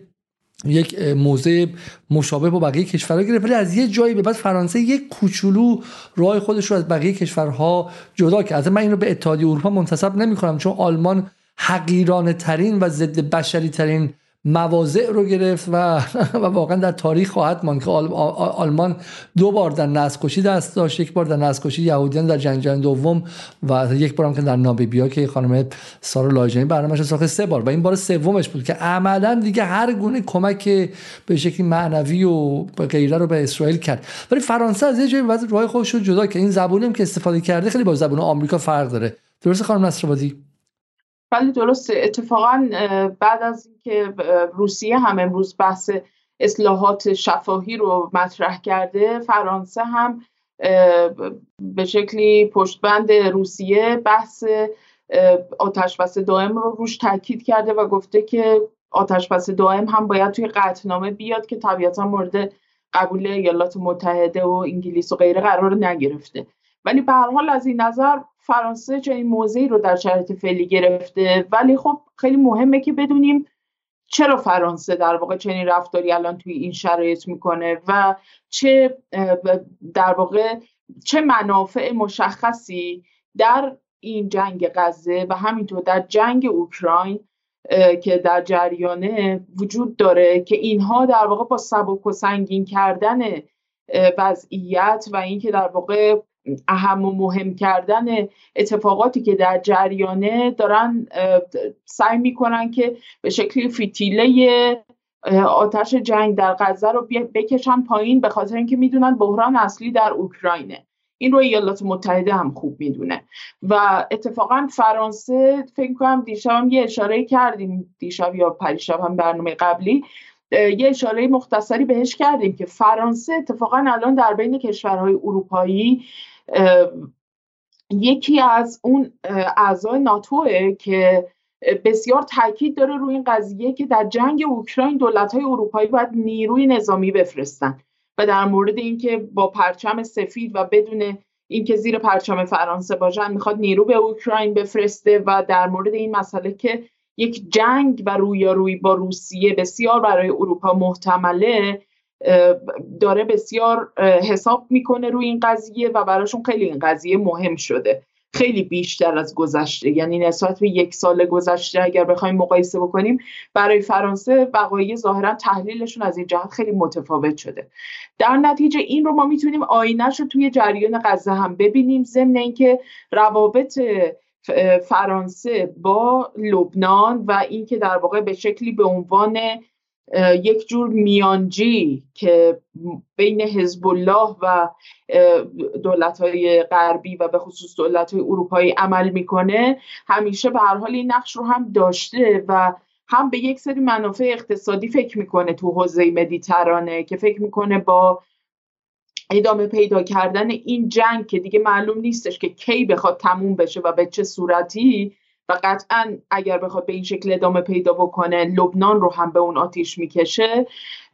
یک موضع مشابه با بقیه کشورها گرفت، ولی از یه جایی به بعد فرانسه یک کوچولو راه خودش رو از بقیه کشورها جدا کرد. من این رو به اتحادیه اروپا منتسب نمی‌کنم چون آلمان حقیرانه ترین و ضد بشری ترین مواضع رو گرفت و و واقعا در تاریخ خواهد ماند که آلمان دو بار در نسل‌کشی دست داشت، یک بار در نسل‌کشی یهودیان در جنگ جهانی دوم و یک بار هم که در نابیبیا که خانم سارا لاجانی برنامه‌اش ساخت سه بار و این بار سومش بود که عملاً دیگه هر گونه کمک به شکلی معنوی و غیره رو به اسرائیل کرد. ولی فرانسه از یه جایی بعد راه خودش رو جدا کرد. این زبونی هم که استفاده کرده خیلی با زبون آمریکا فرق داره. درسته خانم نصرآبادی؟ بله درسته. اتفاقا بعد از اینکه روسیه هم امروز بحث اصلاحات شفاهی رو مطرح کرده، فرانسه هم به شکلی پشتبند روسیه بحث آتشبس دائم رو روش تاکید کرده و گفته که آتشبس دائم هم باید توی قطعنامه بیاد که طبیعتا مورد قبول ایالات متحده و انگلیس و غیره قرار نگرفته. ولی به هر حال از این نظر فرانسه چنین موضعی رو در شرایط فعلی گرفته. ولی خب خیلی مهمه که بدونیم چرا فرانسه در واقع چنین رفتاری الان توی این شرایط میکنه و چه در واقع چه منافع مشخصی در این جنگ غزه و همینطور در جنگ اوکراین که در جریانه وجود داره که اینها در واقع با سبک و سنگین کردن وضعیت و اینکه در واقع اهم و مهم کردن اتفاقاتی که در جریانه دارن سعی میکنن که به شکلی فتیله آتش جنگ در غزه رو بکشن پایین، به خاطر اینکه میدونن بحران اصلی در اوکراینه. این رو ایالات متحده هم خوب میدونه و اتفاقا فرانسه، فکر کنم دیشب هم یه اشاره کردیم، دیشب یا پریشب هم برنامه قبلی یه اشاره مختصری بهش کردیم که فرانسه اتفاقا الان در بین کشورهای اروپایی یکی از اون اعضای ناتوئه که بسیار تاکید داره روی این قضیه که در جنگ اوکراین دولت‌های اروپایی باید نیروی نظامی بفرستن و در مورد اینکه با پرچم سفید و بدون اینکه زیر پرچم فرانسه باشن میخواد نیرو به اوکراین بفرسته و در مورد این مسئله که یک جنگ و رویارویی با روسیه بسیار برای اروپا محتمله، داره بسیار حساب میکنه روی این قضیه و براشون خیلی این قضیه مهم شده، خیلی بیشتر از گذشته، یعنی نسبت به یک سال گذشته اگر بخوایم مقایسه بکنیم برای فرانسه وقایع ظاهرا تحلیلشون از این جهت خیلی متفاوت شده. در نتیجه این رو ما میتونیم آینه‌اش رو توی جریان غزه هم ببینیم، ضمن اینکه روابط فرانسه با لبنان و اینکه در واقع به شکلی به عنوان یک جور میانجی که بین حزب الله و دولت‌های غربی و به خصوص دولت‌های اروپایی عمل میکنه، همیشه به هر حال این نقش رو هم داشته و هم به یک سری منافع اقتصادی فکر میکنه تو حوزه مدیترانه که فکر میکنه با ادامه پیدا کردن این جنگ که دیگه معلوم نیستش که کی بخواد تموم بشه و به چه صورتی و قطعاً اگر بخواد به این شکل ادامه پیدا بکنه لبنان رو هم به اون آتیش میکشه،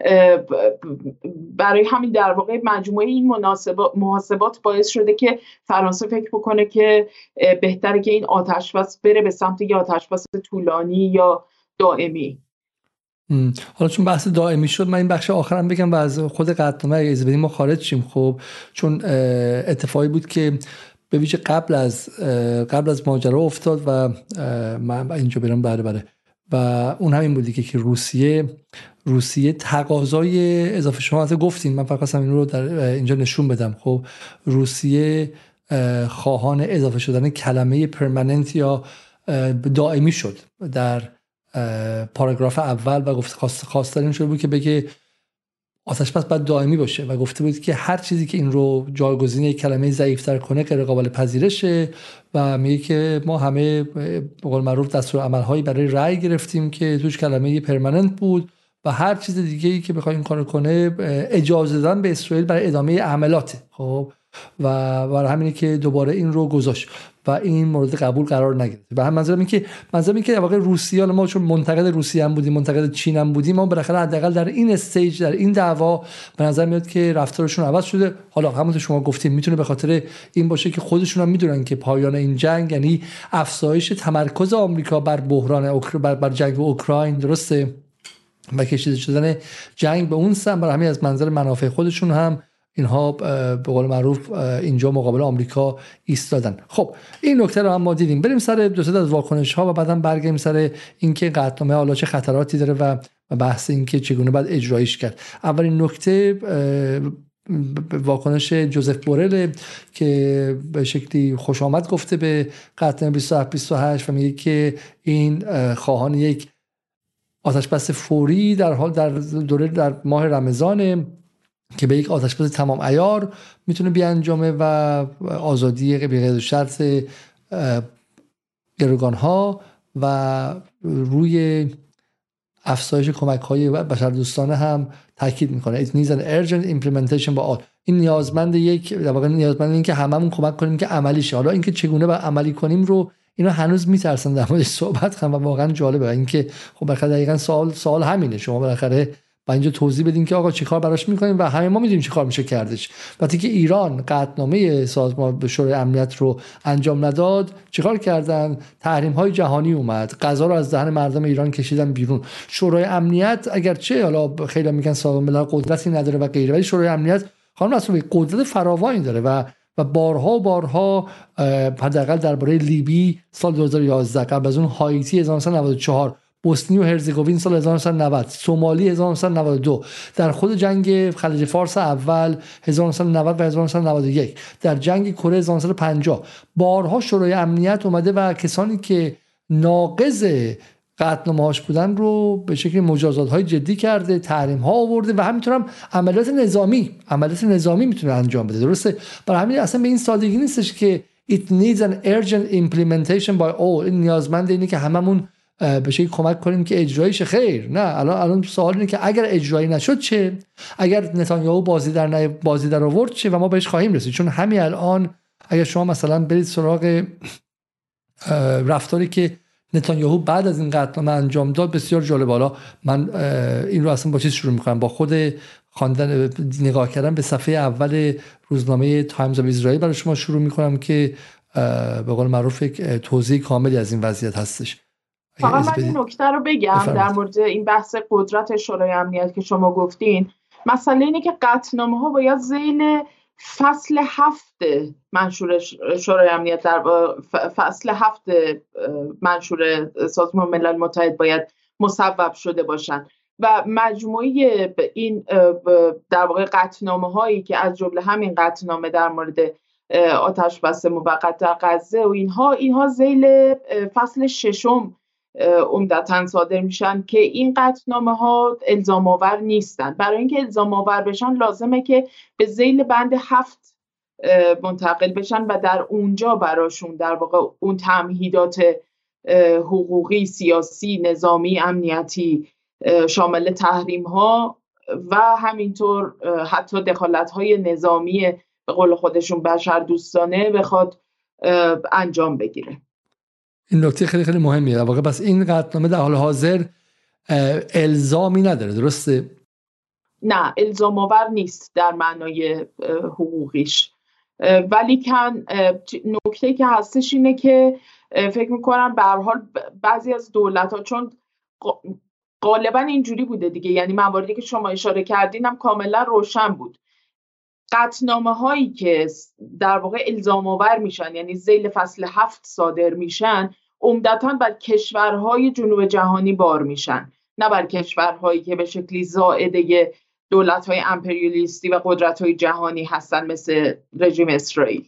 برای همین در واقع مجموعه این محاسبات باعث شده که فرانسه فکر بکنه که بهتره که این آتش بس بره به سمت یا آتش بس طولانی یا دائمی. حالا چون بحث دائمی شد من این بخش آخرم بگم و از خود قطعنامه اگه اجازه بدیم ما خارج شیم. خب چون اتفاقی بود که به ویژه قبل از قبل از ماجرا افتاد و من اینجا برم بره بره و اون همین بودی که روسیه روسیه تقاضای اضافه، شما حتی گفتین من فقط این رو در اینجا نشون بدم. خب روسیه خواهان اضافه شدن کلمه پرمننت یا دائمی شد در پاراگراف اول و گفت خواست خواستن شده بود که بگه آتش بس باید دائمی باشه و گفته بود که هر چیزی که این رو جایگزین یک کلمه ضعیف‌تر کنه غیر قابل پذیرشه و میگه که ما همه به قول معروف دستورالعمل‌هایی برای رأی گرفتیم که توش کلمه پرمننت بود و هر چیز دیگه‌ای که بخواد این کارو کنه اجازه دادن به اسرائیل برای ادامه عملاته. خب و برای همینه که دوباره این رو گذاشت و این مورد قبول قرار نگرفت. و هم منظورم این که منظورم این که واقعا روسیه، ما چون منتقد روسیه هم بودیم منتقد چین هم بودیم، ما بالاخره حداقل در این استیج در این دعوا به نظر میاد که رفتارشون عوض شده. حالا همونطور شما گفتیم میتونه به خاطر این باشه که خودشون هم میدونن که پایان این جنگ یعنی افزایش تمرکز آمریکا بر بحران اوکراین، بر, بر جنگ اوکراین، درسته، و کشیده شدن جنگ به اون سمت. برای همین از منظر منافع خودشون هم اینها به قول معروف اینجا مقابل آمریکا ایستادن. خب این نکته رو هم ما دیدیم. بریم سر دو تا از واکنش ها و بعدم برگردیم سر اینکه قطعنامه حالا چه خطراتی داره و بحث اینکه چگونه باید اجرایش کرد. اولین نکته واکنش جوزف بورل که به شکلی خوش آمد گفته به قطعنامه بیست و هفت بیست و هشت و میگه که این خواهان یک آتش بس فوری در حال در دوره در ماه رمضان که به یک آتش بس تمام عیار میتونه بیانجامه و آزادی بغیر از شرط گروگان ها و روی افزایش کمک های بشردوستانه هم تاکید میکنه. It needs an urgent implementation با all. این نیازمند یک در واقع نیازمند این که هممون کمک کنیم که عملی شه. حالا اینکه چگونه با عملی کنیم رو اینا هنوز میترسن در موردش صحبت کنم و واقعا جالبه. اینکه خب بالاخره دقیقاً سوال سوال همینه، شما بالاخره با اینجا توضیح بدین که آقا چیکار براش میکنیم و همه ما میدونیم چیکار میشه کردش. وقتی که ایران قطعنامه سازمان شورای امنیت رو انجام نداد چیکار کردن؟ تحریم های جهانی اومد، غذا رو از دهن مردم ایران کشیدن بیرون. شورای امنیت اگرچه حالا خیلی میگن سازمان ملل قدرتی نداره و غیره، ولی شورای امنیت خانم رسولی قدرت فراوانی داره و و بارها و بارها حداقل درباره لیبی سال دو هزار و یازده، قبل از اون هایتی هزار و نهصد و نود و چهار، بوسنی و هرزگوین سال هزار و نهصد و نود، سومالی هزار و نهصد و نود و دو، در خود جنگ خلیج فارس اول هزار و نهصد و نود و هزار و نهصد و نود و یک، در جنگ کره هزار و نهصد و پنجاه، بارها شورای امنیت اومده و کسانی که ناقض قطعنامه‌هاش بودن رو به شکل مجازات‌های جدی کرده، تحریم‌ها آورده و همینطور هم عملیات نظامی عملیات نظامی میتونه انجام بده. درسته؟ برای همین اصلا به این سادگی نیستش که it needs an urgent implementation by all. این نیازمند اینه که هممون به شکلی کمک کنیم که اجرایش. خیر، نه. الان الان سوال اینه که اگر اجرایی نشد چه؟ اگر نتانیاهو بازی در نه بازی در آورد چه؟ و ما بهش خواهیم رسید. چون همین الان اگر شما مثلا برید سراغ رفتاری که نتانیاهو بعد از این قطعنامه انجام داد بسیار جالب. حالا من این رو اصلا با چیز شروع می‌کنم، با خود خواندن نگاه کردن به صفحه اول روزنامه تایمز آف اسرائیل برای شما شروع می‌کنم که به قول معروف یک توضیح کاملی از این وضعیت هستش. فقط من این نکته رو بگم بفرمید. در مورد این بحث قدرت شورای امنیت که شما گفتین، مسئله اینه که قطعنامه‌ها باید ذیل فصل هفت منشور شورای امنیت در فصل هفت منشور سازمان ملل متحد باید مصوب شده باشن و مجموعه این در واقع قطعنامه هایی که از جمله همین قطعنامه در مورد آتش بس موقت در غزه و اینها اینها ذیل فصل ششم عمدتاً صادر میشن که این قطعنامه ها الزام آور نیستن. برای اینکه الزام آور بشن لازمه که به ذیل بند هفت منتقل بشن و در اونجا براشون در واقع اون تمهیدات حقوقی، سیاسی، نظامی، امنیتی شامل تحریم ها و همینطور حتی دخالت های نظامی به قول خودشون بشر دوستانه بخواد انجام بگیره. این نکته خیلی خیلی مهمیه در واقع. پس این قطعنامه در حال حاضر الزامی نداره، درسته؟ نه، الزام آور نیست در معنای حقوقیش، ولی کن نکته که هستش اینه که فکر میکنم به هر حال بعضی از دولت‌ها، چون غالبا اینجوری بوده دیگه، یعنی مواردی که شما اشاره کردین هم کاملا روشن بود، قطعنامه هایی که در واقع الزام آور میشن یعنی ذیل فصل هفت صادر میشن عمدتاً بر کشورهای جنوب جهانی بار میشن، نه بر کشورهایی که به شکلی زائده دولت‌های امپریالیستی و قدرت‌های جهانی هستن مثل رژیم اسرائیل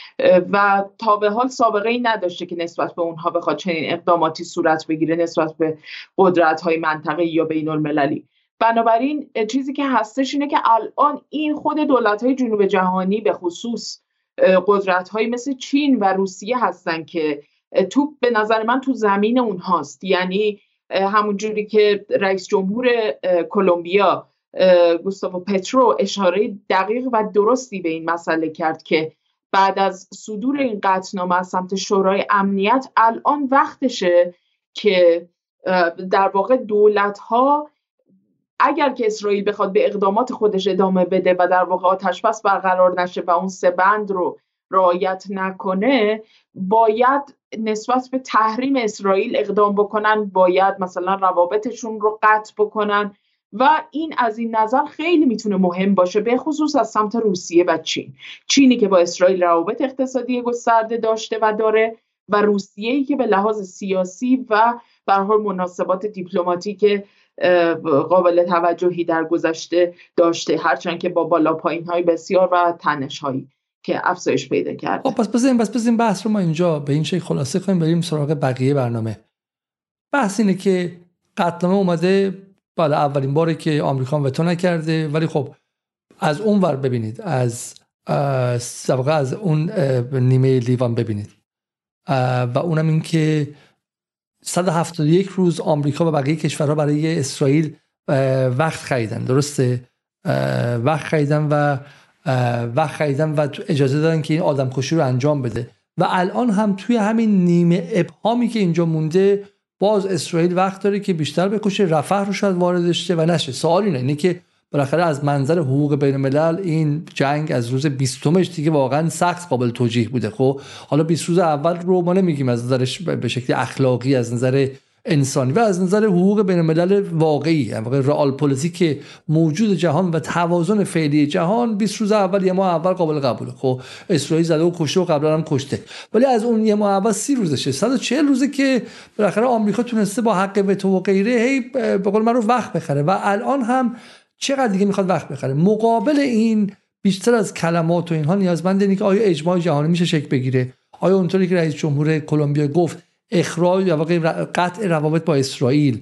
و تا به حال سابقه ای نداشته که نسبت به اونها بخواد چنین اقداماتی صورت بگیره نسبت به قدرت‌های منطقه‌ای یا بین‌المللی. بنابراین چیزی که هستش اینه که الان این خود دولت‌های جنوب جهانی به خصوص قدرت‌های مثل چین و روسیه هستن که توپ به نظر من تو زمین اونهاست. یعنی همون جوری که رئیس جمهور کلمبیا گوستاو پترو اشاره دقیق و درستی به این مسئله کرد که بعد از صدور این قطعنامه از سمت شورای امنیت الان وقتشه که در واقع دولت‌ها اگر که اسرائیل بخواد به اقدامات خودش ادامه بده و در واقع آتش‌بس برقرار نشه و اون سه بند رو رعایت نکنه، باید نسبت به تحریم اسرائیل اقدام بکنن، باید مثلا روابطشون رو قطع بکنن و این از این نظر خیلی میتونه مهم باشه، به خصوص از سمت روسیه و چین. چینی که با اسرائیل روابط اقتصادی گسترده داشته و داره و روسیه‌ای که به لحاظ سیاسی و به هر حال مناسبات دیپلماتیک قابل توجهی در گذشته داشته، هرچند که با بالا پایین های بسیار و تنش هایی که افزایش پیدا کرده. خب پس بزنیم پس بزنیم بحث رو ما اینجا به این شکل خلاصه کنیم، بریم سراغ بقیه برنامه. بحث اینه که قطعنامه اومده بعد اولین باره که آمریکا وتو نکرده، ولی خب از اون ور ببینید، از سابقه از اون نیمه لیوان ببینید و اونم این که صد و هفتاد و یک روز آمریکا و بقیه کشورها برای اسرائیل وقت خریدن، درسته؟ وقت خریدن و وقت خریدن و اجازه دادن که این آدمکشی رو انجام بده و الان هم توی همین نیمه ابهامی که اینجا مونده باز اسرائیل وقت داره که بیشتر بکشه، رفح رو شاید واردش شه و نشه. سوال اینه, اینه که بالاخره از منظر حقوق بین الملل این جنگ از روز بیستمش دیگه واقعا سخت قابل توجیه بوده. خب حالا بیست روز اول رو ما نمیگیم از نظرش به شکل اخلاقی، از نظر انسانی و از نظر حقوق بین الملل واقعی، واقعا رئال پلیتیک موجود جهان و توازن فعلی جهان، بیست روز اول یه ماه اول قابل قبوله. خب اسرائیل زده و کشته و قبلا هم کشته، ولی از اون یه ماه اول سی روزشه، صد و چهل روزه که بالاخره آمریکا تونسته با حق وتو و غیره هی به قول معروف وقت بخره و الان هم چقدر دیگه میخواد وقت بخره. مقابل این بیشتر از کلمات و اینها نیازمند اینه که آیا اجماع جهانی میشه شکل بگیره، آیا اونطوری که رئیس جمهور کلمبیا گفت اخراج یا قطع روابط با اسرائیل،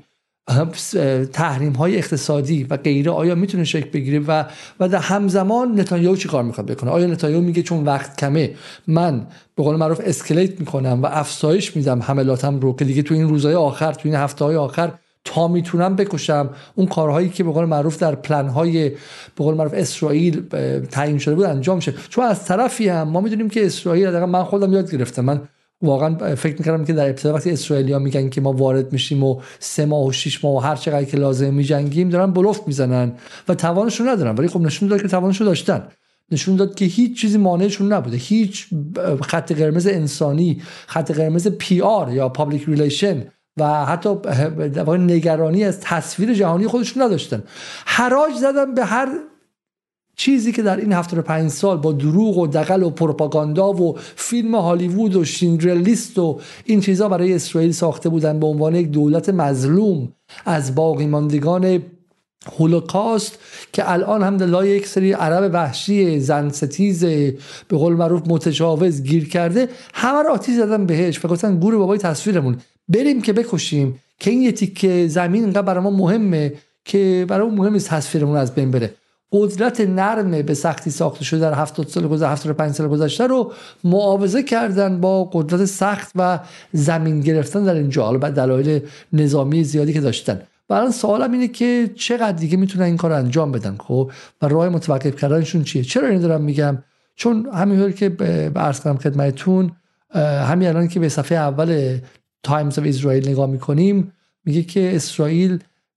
تحریم های اقتصادی و غیره آیا میتونه شکل بگیره و و در همزمان نتانیاهو چی کار میخواد بکنه؟ آیا نتانیاهو میگه چون وقت کمه من به قول معروف اسکلیت میکنم و افزایش میدم حملاتم رو که دیگه تو این روزهای آخر، تو این هفته‌های آخر تا میتونم بکشم، اون کارهایی که به قول معروف در پلن های به قول معروف اسرائیل تعیین شده بود انجام شه؟ چون از طرفی هم ما میدونیم که اسرائیل، دقیقاً من خودم یاد گرفتم، من واقعا فکر میکردم که در ابتدا وقتی اسرائیلی‌ها میگن که ما وارد میشیم و سه ماه و شش ماه و هر چقدر که لازم میجنگیم دارن بلوف میزنن و توانشون ندارن، ولی خب نشون داد که توانشو داشتن، نشون داد که هیچ چیزی مانعشون نبوده، هیچ خط قرمز انسانی، خط قرمز پی آر یا پابلیک ریلیشن و حتی نگرانی از تصویر جهانی خودشون نداشتن. حراج زدن به هر چیزی که در این هفتاد و پنج سال با دروغ و دغل و پروپاگاندا و فیلم هالیوود و شیندلر لیست و این چیزا برای اسرائیل ساخته بودن به عنوان یک دولت مظلوم از باقی ماندگان هولوکاست که الان الحمدلله یک سری عرب وحشی زن ستیز به قول معروف متجاوز گیر کرده، همه را آتیش زدن بهش و گفتن گور بابای تصویرمون بریم که بکشیم که این یه تیکه زمین اینقدر برای ما مهمه که برای ما مهم نیست تصویرمون از بین بره. قدرت نرم به سختی ساخته شده در هفتاد سال گذشته، هفتاد و پنج سال گذشته رو معاوضه کردن با قدرت سخت و زمین گرفتن در اینجا، حالا بعد دلایل نظامی زیادی که داشتن. و الان سوالم اینه که چقدر دیگه میتونن این کار رو انجام بدن، خب و راه متوقف کردنشون چیه؟ چرا اینو دارم میگم؟ چون همینطور که به عرض کنم خدمتتون، همین الان که به صفحه اول تایمز اف اسرائیل نگاه میکنیم میگه که اسرائیل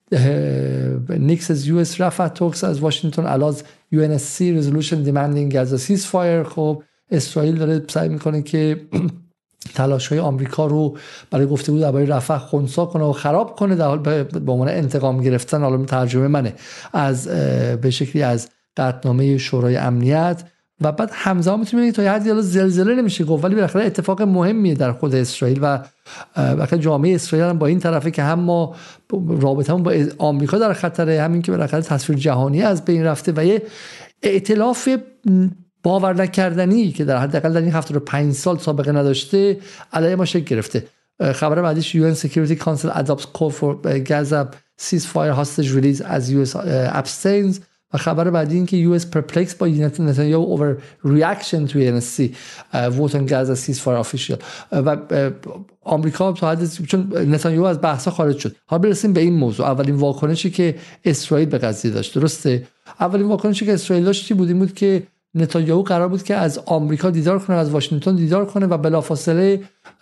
Nix as U S رفع talks از واشنگتن allows U N S C resolution demanding Gaza ceasefire. خب اسرائیل داره سعی میکنه که تلاش‌های آمریکا رو برای گفتگو درباره رفح خنثی کنه و خراب کنه، در حال به عنوان انتقام گرفتن، حالا ترجمه منه، از به شکلی از قطعنامه شورای امنیت. و بعد همزمان میتونیم تا یه حدی حالا زلزله نمیشه گفت، ولی بالاخره اتفاق مهمیه در خود اسرائیل و بالاخره جامعه اسرائیل هم با این طرفه که هم ما رابطمون با آمریکا در خطره، همین که بالاخره تصویر جهانی از بین رفته و یه ائتلاف باور نکردنی که در حداقل در این هفتاد و پنج سال سابقه نداشته علیه ما شکل گرفته. خبر بعدیش یو ان Security Council adopts call for Gaza ceasefire hostage release as U S abstains. و خبر بعدی این که یو اس perplexed با نتانیاهو over reaction to U N S C vote on Gaza ceasefire official. و آمریکا تا حد چون نتانیاهو از بحثا خارج شد. حالا برسیم به این موضوع. اولین واکنشی که اسرائیل به قضیه داشت، درسته؟ اولین واکنشی که اسرائیل داشت چی بود؟ این بود که نتانیاهو قرار بود که از آمریکا دیدار کنه، از واشنگتن دیدار کنه و بلافاصله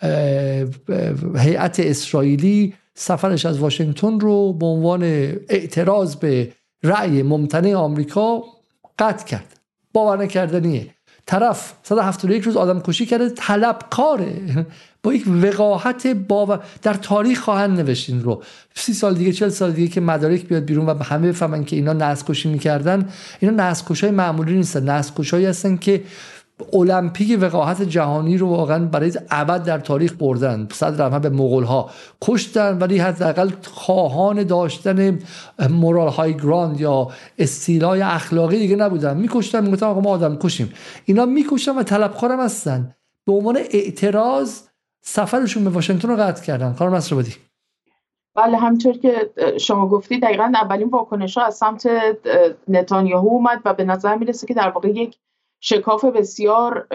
هیئت اسرائیلی سفرش از واشنگتن رو به عنوان اعتراض به رأی ممتنع آمریکا قطع کرد. باور نکردنیه. طرف صد و هفتاد و یک روز آدم کشی کرده، طلبکاره، با یک وقاحت باور در تاریخ خواهند نوشتین رو. سی سال دیگه، چهل سال دیگه که مدارک بیاد بیرون و همه بفهمن که اینا نسل کشی میکردن، اینا نسل کشای معمولی نیستن، نسل کشایی هستن که المپیک وقاحت جهانی رو واقعا برای ابد در تاریخ بردن. صد رحمت به مغول‌ها کشتن، ولی حداقل خواهان داشتن مورال های گراند یا استیلای اخلاقی دیگه نبودن، میکشتن، میگفتن آقا ما آدم کشیم. اینا میکشتن و طلبکارم هستن. به عنوان اعتراض سفرشون به واشنگتن رو قطع کردن. خانم نصرآبادی. بله، همونطور که شما گفتی دقیقاً اولین واکنش‌ها از سمت نتانیاهو اومد و به نظر میرسه که در واقع یک شکاف بسیار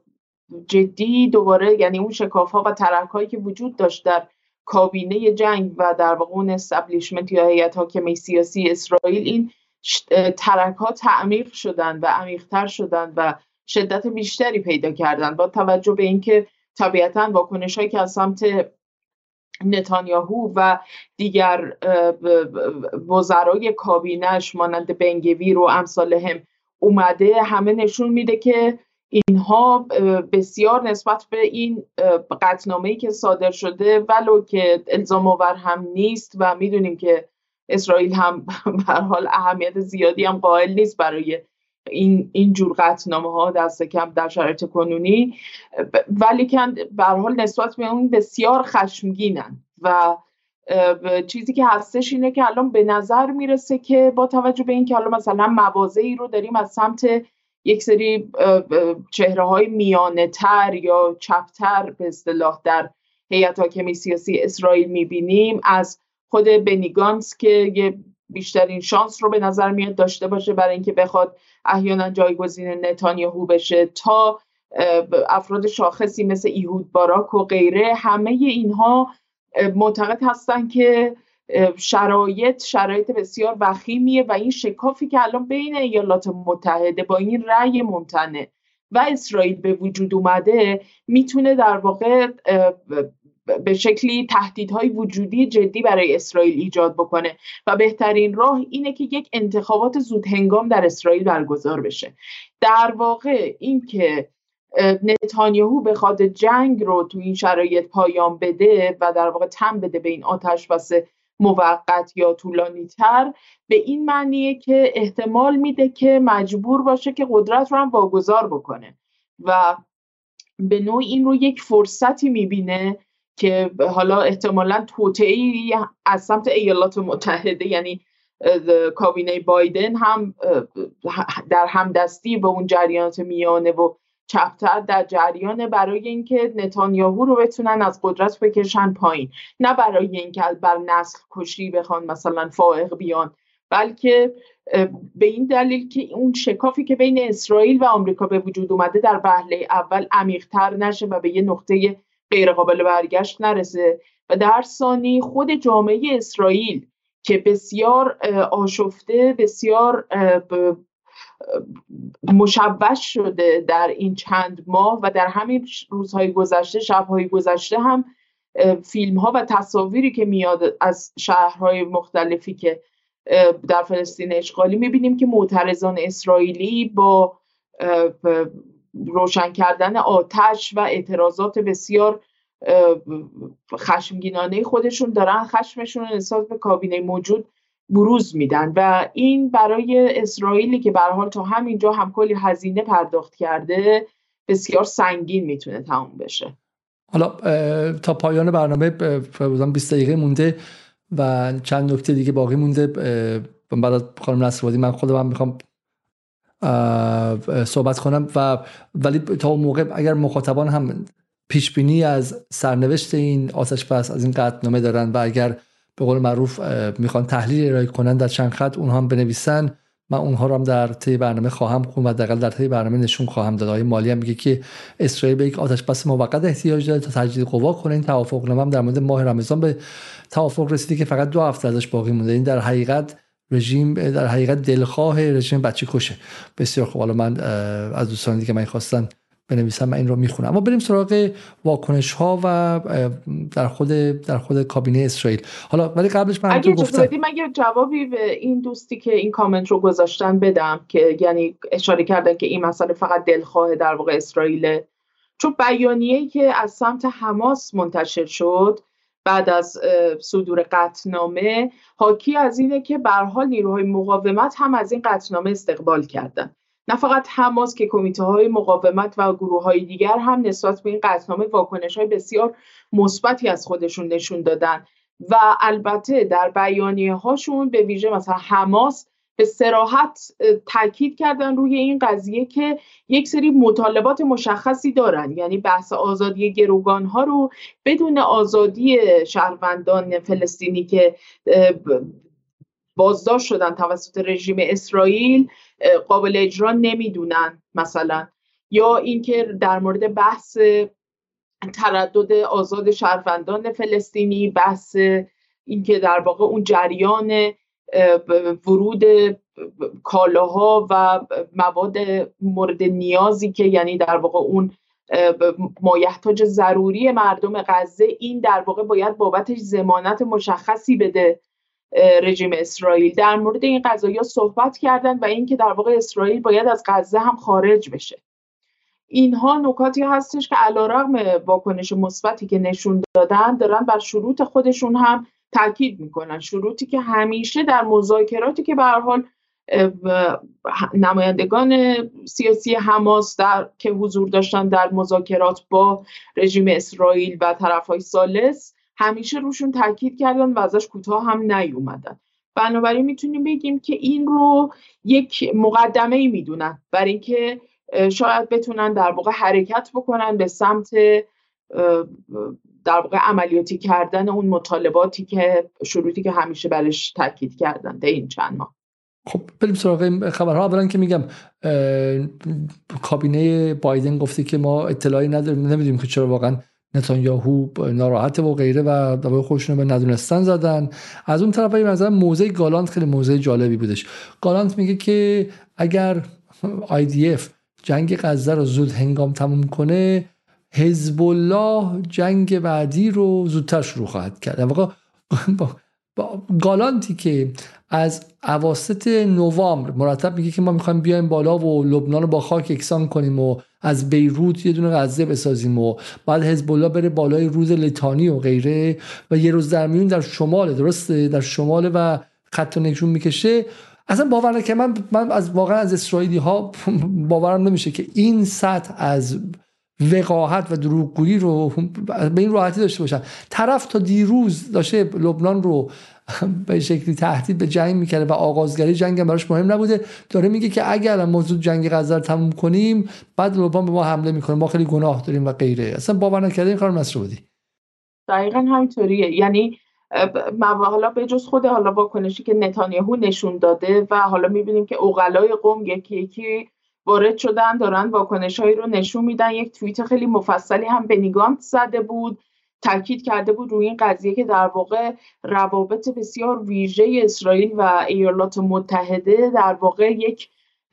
جدی دوباره، یعنی اون شکاف‌ها و ترک‌هایی که وجود داشت در کابینه جنگ و در واقع اون استابلیشمنت یا هیئت حاکمه سیاسی اسرائیل، این ترک‌ها تعمیق شدن و عمیق‌تر شدن و شدت بیشتری پیدا کردن با توجه به اینکه طبیعتاً واکنش‌هایی که از سمت نتانیاهو و دیگر وزرای کابینه‌اش مانند بنگویر و امثال هم اومده، همه نشون میده که اینها بسیار نسبت به این قطعنامه‌ای که صادر شده، ولو که الزام آور هم نیست و میدونیم که اسرائیل هم به هر حال اهمیت زیادی هم قائل نیست برای این این جور قطعنامه‌ها دست کم در شرایط کنونی، ولی که به هر حال نسبت به اون بسیار خشمگینن و چیزی که هستش اینه که الان به نظر میرسه که با توجه به این که الان مثلا مواضعی رو داریم از سمت یک سری چهره‌های میانه‌تر یا چپ‌تر به اصطلاح در هیئت حاکمه سیاسی اسرائیل میبینیم، از خود بنی گانتز که یه بیشترین شانس رو به نظر میاد داشته باشه برای اینکه بخواد احیانا جایگزین نتانیاهو بشه، تا افراد شاخصی مثل ایهود باراک و غیره، همه اینها معتقد هستن که شرایط شرایط بسیار وخیمیه و این شکافی که الان بین ایالات متحده با این رأی ممتنع و اسرائیل به وجود اومده میتونه در واقع به شکلی تهدیدهای وجودی جدی برای اسرائیل ایجاد بکنه و بهترین راه اینه که یک انتخابات زود هنگام در اسرائیل برگزار بشه. در واقع این که نتانیاهو بخواد جنگ رو تو این شرایط پایان بده و در واقع تم بده به این آتش بس موقت یا طولانی تر، به این معنیه که احتمال میده که مجبور باشه که قدرت رو هم واگذار بکنه و به نوع این رو یک فرصتی میبینه که حالا احتمالاً توطئه‌ای از سمت ایالات متحده، یعنی کابینه بایدن هم در همدستی با اون جریانات میانه و چپتر در جریانه برای اینکه نتانیاهو رو بتونن از قدرت بکشن پایین، نه برای اینکه بر نسل کشی بخوان مثلا فائق بیان، بلکه به این دلیل که اون شکافی که بین اسرائیل و آمریکا به وجود اومده در وهله اول عمیق‌تر نشه و به یه نقطه غیر قابل برگشت نرسه و در ثانی خود جامعه اسرائیل که بسیار آشفته، بسیار مشوش شده در این چند ماه و در همین روزهای گذشته، شبهای گذشته هم فیلم ها و تصاویری که میاد از شهرهای مختلفی که در فلسطین اشغالی میبینیم که معترضان اسرائیلی با روشن کردن آتش و اعتراضات بسیار خشمگینانه خودشون دارن خشمشون رو نسبت به کابینه موجود بروز میدن و این برای اسرائیلی که به هر حال تا همینجا هم کلی هزینه پرداخت کرده بسیار سنگین میتونه تموم بشه. حالا تا پایان برنامه بودم بیست دقیقه مونده و چند نکته دیگه باقی مونده. بعد از خانم نصرآبادی من خودم میخوام صحبت کنم و ولی تا اون موقع اگر مخاطبان هم پیش بینی از سرنوشت این آتش‌بس، از این قطعنامه دارن و اگر به قول معروف میخوان تحلیل ارائه کنن در چند خط اونها هم بنویسن، من اونها رو هم در طی برنامه خواهم خوند و حداقل در طی برنامه نشون خواهم داد. آقای مالی هم میگه که اسرائیل به یک آتش‌بس موقت احتیاج داره تا تجدید قوا کنه. این توافقنامه هم در مورد ماه رمضان به توافق رسیده که فقط دو هفته ازش باقی مونده. این در حقیقت رژیم در حقیقت دلخواه رژیم بچه کشه. بسیار خوب، حالا من از دوستان دیگه من خواستن بنویسم، من این رو میخونم. اما بریم سراغ واکنش ها و در خود در خود کابینه اسرائیل. حالا ولی قبلش من اگه گفتم بدیم اگه جوابی به این دوستی که این کامنت رو گذاشتن بدم که یعنی اشاره کردن که این مسئله فقط دلخواه در واقع اسرائیل، چون بیانیه‌ای که از سمت حماس منتشر شد بعد از صدور قطعنامه حاکی از اینه که به هر حال نیروهای مقاومت هم از این قطعنامه استقبال کردن. نه فقط حماس که کمیته‌های مقاومت و گروه‌های دیگر هم نسبت به این قطعنامه واکنش‌های بسیار مثبتی از خودشون نشون دادن و البته در بیانیه‌هاشون به ویژه مثلا حماس به صراحت تاکید کردن روی این قضیه که یک سری مطالبات مشخصی دارن، یعنی بحث آزادی گروگان‌ها رو بدون آزادی شهروندان فلسطینی که بازداشت شدن توسط رژیم اسرائیل قابل اجرا نمیدونن مثلا، یا اینکه در مورد بحث تردد آزاد شهروندان فلسطینی، بحث اینکه در واقع اون جریان ورود کالاها و مواد مورد نیازی که یعنی در واقع اون مایحتاج ضروری مردم غزه، این در واقع باید بابتش ضمانت مشخصی بده رژیم اسرائیل. در مورد این قضایا صحبت کردن و اینکه در واقع اسرائیل باید از غزه هم خارج بشه. اینها نکاتی هستش که علیرغم واکنش مثبتی که نشون دادن دارن بر شروط خودشون هم تاکید میکنن، شروطی که همیشه در مذاکراتی که به هر حال نمایندگان سیاسی حماس در که حضور داشتن در مذاکرات با رژیم اسرائیل و طرفهای ثالث همیشه روشون تاکید کردن و ازش کوتاه هم نیومدن. بنابراین میتونیم بگیم که این رو یک مقدمه‌ای میدونن برای اینکه شاید بتونن در واقع حرکت بکنن به سمت در واقع عملیاتی کردن اون مطالباتی که شروطی که همیشه برش تاکید کردن در این چند ماه. خب بریم سراغ خبرها. اولا که میگم کابینه بایدن گفته که ما اطلاعی نداریم، نمیدونیم که چرا واقعا نتانیاهو ناراحته و غیره و دوباره خودشون رو به ندونستن زدن. از اون طرف مثلا موضع گالانت خیلی موضع جالبی بودش. گالانت میگه که اگر آی دی اف جنگ غزه رو زود هنگام تموم کنه، حزب الله جنگ بعدی رو زودتر شروع خواهد کرد. واقعا با, با گالانتی که از اواسط نوامبر مرتب میگه که ما میخوایم بیایم بالا و لبنان رو با خاک یکسان کنیم و از بیروت یه دونه غزه بسازیم و بعد حزب الله بره بالای رود لیتانی و غیره و یه روز در میون در شمال، درسته، در شمال و خط و نشون میکشه. اصلا باور نکنم، من من از واقعا از اسرائیلی ها باورم نمیشه که این سطح از وقاحت و دروغگویی رو به این راحتی داشته باشن. طرف تا دیروز داشته لبنان رو به شکلی تهدید به جنگ میکرده و آغازگری جنگ هم براش مهم نبوده، داره میگه که اگر موضوع جنگ غزه رو تموم کنیم بعد لبنان به ما حمله میکنه، ما خیلی گناه داریم و غیره. اصلا باور نکرده این کار مسعودی. دقیقاً همینطوریه. یعنی حالا به جز خود حالا واکنشی که نتانیاهو نشون داده و حالا میبینیم که عقلای قم یکی یکی وارد شدن دارن واکنشایی رو نشون میدن. یک توییت خیلی مفصلی هم بنی گانتز زده بود، تاکید کرده بود روی این قضیه که در واقع روابط بسیار ویژه اسرائیل و ایالات متحده در واقع یک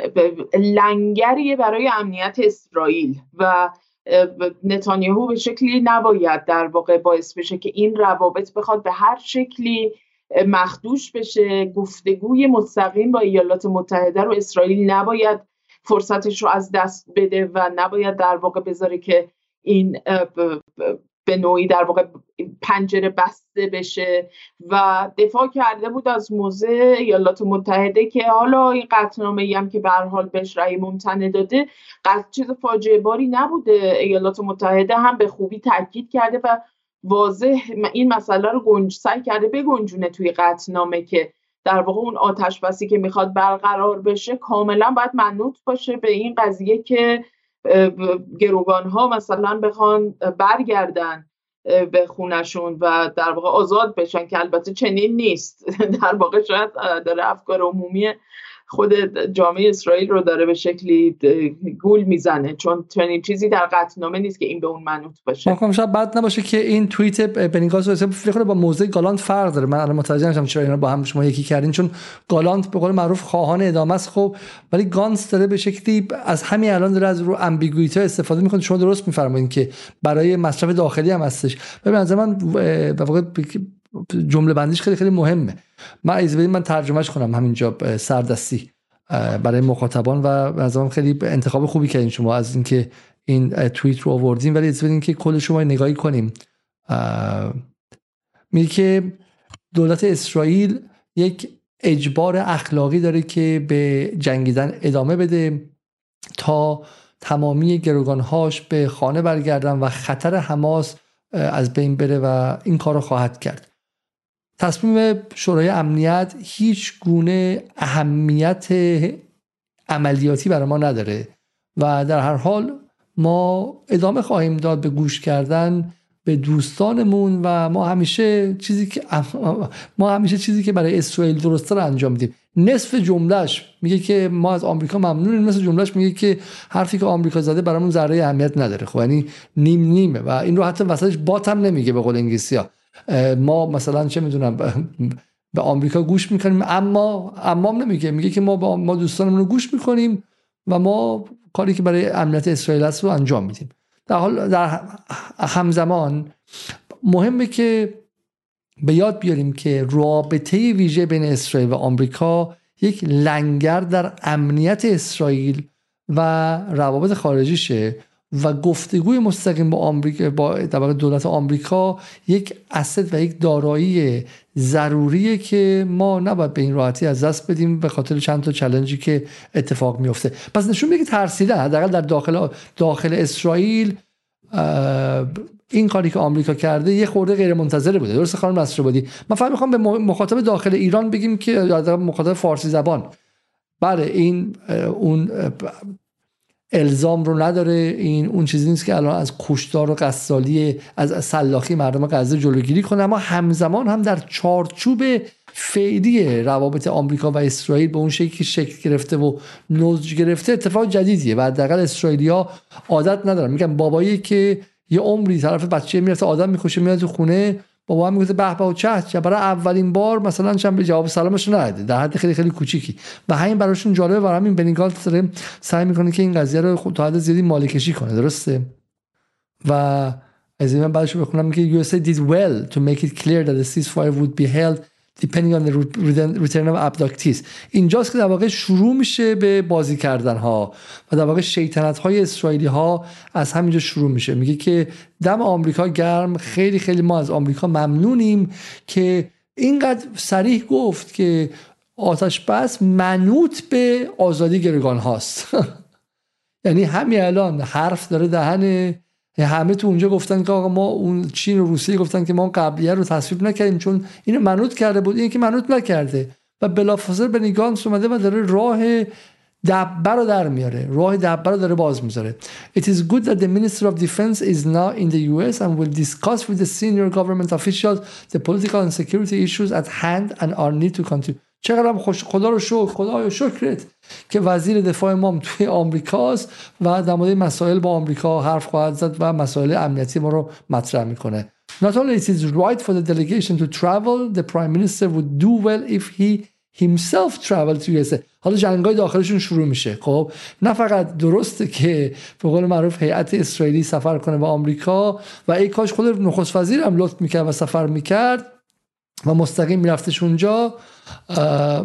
لنگریه برای امنیت اسرائیل و نتانیاهو به شکلی نباید در واقع باعث بشه که این روابط بخواد به هر شکلی مخدوش بشه. گفتگوی مستقیم با ایالات متحده رو اسرائیل نباید فرصتش رو از دست بده و نباید در واقع بذاره که این به نوعی در واقع پنجره بسته بشه و دفاع کرده بود از موضع ایالات متحده که حالا این قطعنامه‌ای هم که به هر حال بهش رأی ممتنع داده قطع چیز فاجعه باری نبوده. ایالات متحده هم به خوبی تاکید کرده و واضح این مسئله رو گنج سعی کرده بگنجونه توی قطعنامه که در واقع اون آتش بسی که میخواد برقرار بشه کاملا باید منوط باشه به این قضیه که گروگان‌ها مثلا بخوان برگردن به خونشون و در واقع آزاد بشن، که البته چنین نیست. در واقع شاید داره افکار عمومی خود جامعه اسرائیل رو داره به شکلی گول میزنه، چون چنین چیزی در قطعنامه نیست که این به اون منوط باشه. واقعا شاید بد نباشه که این توییت بنی گانتز رو فکر کنم با موضوع گالانت فرق داره. من الان متوجه نشدم چرا اینا با هم شما یکی کردین، چون گالانت به قول معروف خواهان ادامه است. خب ولی گانتز داره به شکلی از همین الان داره از رو امبیگویته استفاده میکنه. شما درست میفرمایید که برای مصرف داخلی هم هستش. ببین از من به واقع جمله بندیش خیلی خیلی مهمه. من از من ترجمهش کنم همینجا سردستی برای مخاطبان و از من خیلی انتخاب خوبی کردین شما از اینکه این توییت رو آوردین، ولی از بدین که کل شما نگاهی کنیم. میگه که دولت اسرائیل یک اجبار اخلاقی داره که به جنگیدن ادامه بده تا تمامی گروگانهاش به خانه برگردن و خطر حماس از بین بره و این کار رو خواهد کرد. تصمیم شورای امنیت هیچ گونه اهمیت عملیاتی برای ما نداره و در هر حال ما ادامه خواهیم داد به گوش کردن به دوستانمون و ما همیشه چیزی که ما همیشه چیزی که برای اسرائیل درسته رو انجام میدیم. نصف جملهش میگه که ما از آمریکا ممنونیم، نصف جملهش میگه که حرفی که آمریکا زده برامون ذره اهمیت نداره. خب یعنی نیم نیمه و این رو حتی وسطش بات هم نمیگه. به قول انگلیسی‌ها ما مثلا چه میدونم به آمریکا گوش میکنیم اما اما نمیگه، میگه که ما با ما دوستانمون رو گوش میکنیم و ما کاری که برای امنیت اسرائیل است رو انجام میدیم. در حال در همزمان مهمه که به یاد بیاریم که رابطه ویژه بین اسرائیل و آمریکا یک لنگر در امنیت اسرائیل و روابط خارجیشه و گفتگوی مستقیم با آمریکا با در دولت آمریکا یک اسید و یک دارایی ضروریه که ما نباید به این راحتی از دست بدیم به خاطر چند تا چالنجی که اتفاق میفته. پس نشون میده که ترسیدن حداقل در داخل داخل اسرائیل این کاری که آمریکا کرده یه خورده غیر منتظره بوده. درسته خانم نصرآبادی؟ من فقط میخوام به مخاطب داخل ایران بگیم که مخاطب فارسی زبان، بله این اون الزام رو نداره. این اون چیزی نیست که الان از کشتار و قتالی از سلاخی مردم غزه جلوگیری کنه، اما همزمان هم در چارچوب فعلی روابط آمریکا و اسرائیل به اون شکلی شکل گرفته و نضج گرفته اتفاق جدیدیه. و حداقل اسرائیلی‌ها عادت ندارن، میگن بابایی که یه عمری طرف بچه میرسه آدم میکشه میاد تو خونه، بابا هم میگه به به و چه، برای اولین بار مثلا چند به جواب سلامش نده در حد خیلی خیلی کوچیکی، و همین براشون جالبه. برای همین بنی گانتز داره سعی میکنه که این قضیه رو تا حد زیادی مالکشی کنه، درسته؟ و از این من بعدش بخونم میگه یو اس ای did well to make it clear that the ceasefire would be held depending on the return of abductees. اینجاست که در واقع شروع میشه به بازی کردن ها و در واقع شیطنت های اسرائیلی ها از همینجا شروع میشه. میگه که دم آمریکا گرم، خیلی خیلی ما از آمریکا ممنونیم که اینقدر صریح گفت که آتش بس منوط به آزادی گروگان هاست. یعنی همین الان حرف داره دهن همه تو اونجا گفتن که آقا ما اون چین و روسیه گفتن که ما قبلیه رو تصویب نکردیم چون اینو منوط کرده بود، این که منوط نکرده و بلافاصله بنی گانتز اومده و داره راه دبه رو در میاره، راه دبه رو داره باز میذاره. It is good that the Minister of Defense is now in the U S and will discuss with the senior government officials the political and security issues at hand and our need to continue. چقدرم خوش، خدا رو شکر، خدایا شکرت که وزیر دفاع ما توی آمریکاست و در مورد مسائل با آمریکا حرف خواهد زد و مسائل امنیتی ما رو مطرح میکنه. Not only it is right for the delegation to travel, the Prime Minister would do well if he himself traveled to یو اس ای. حالا جنگای داخلشون شروع میشه. خب نه فقط درسته که به قول معروف هیئت اسرائیلی سفر کنه به آمریکا و ای کاش خود نخست وزیر هم لطف میکرد و سفر میکرد و مستقیم میرفتش اونجا. Uh,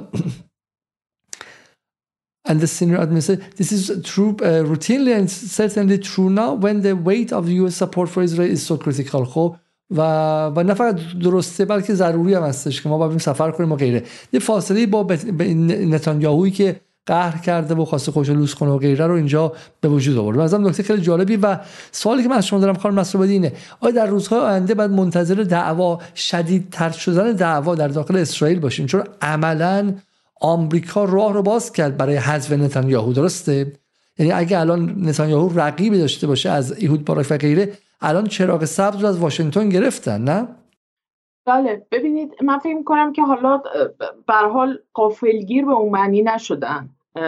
and the senior administrator, this is true uh, routinely and certainly true now when the weight of the U S support for Israel is so critical. خب و و نه فقط درسته بلکه ضروری هم هستش که ما باید سفر کنیم و غیره. یه فاصله با نتانیاهویی که قهر کرده و خواسته خودش رو لوس کنه و غیره رو اینجا به وجود آورد. مثلا نکته خیلی جالبی و سوالی که من از شما دارم خانم مسعودی اینه، آیا در روزهای آینده باید منتظر دعوا، شدیدتر شدن دعوا در داخل اسرائیل باشیم؟ چون عملاً آمریکا راه رو باز کرد برای حذف نتانیاهو، درسته؟ یعنی اگه الان نتانیاهو رقیبی داشته باشه از ایهود باراک و غیره، الان چراغ سبز رو از واشنگتن گرفتن، نه؟ بله ببینید من فکر می‌کنم که حالا به هر حال غافلگیر به اون معنی نشدن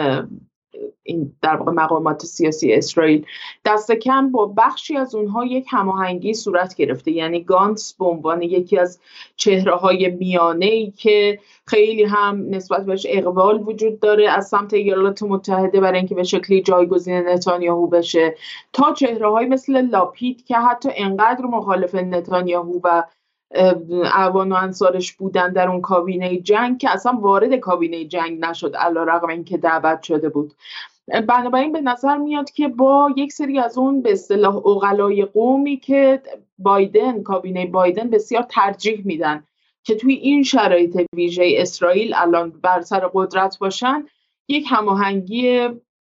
این در واقع مقامات سیاسی اسرائیل، دست کم با بخشی از اونها یک هماهنگی صورت گرفته. یعنی گانتز به عنوان یکی از چهره‌های میانه‌ای که خیلی هم نسبت بهش اقبال وجود داره از سمت ایالات متحده برای اینکه به شکلی جایگزین نتانیاهو بشه، تا چهره‌های مثل لاپید که حتی انقدر مخالف نتانیاهو و اعوان و انصارش بودن در اون کابینه جنگ که اصلا وارد کابینه جنگ نشد علیرغم اینکه دعوت شده بود. بنابراین به نظر میاد که با یک سری از اون به اصطلاح عقلای قومی که بایدن، کابینه بایدن بسیار ترجیح میدن که توی این شرایط ویژه اسرائیل الان بر سر قدرت باشن، یک هماهنگی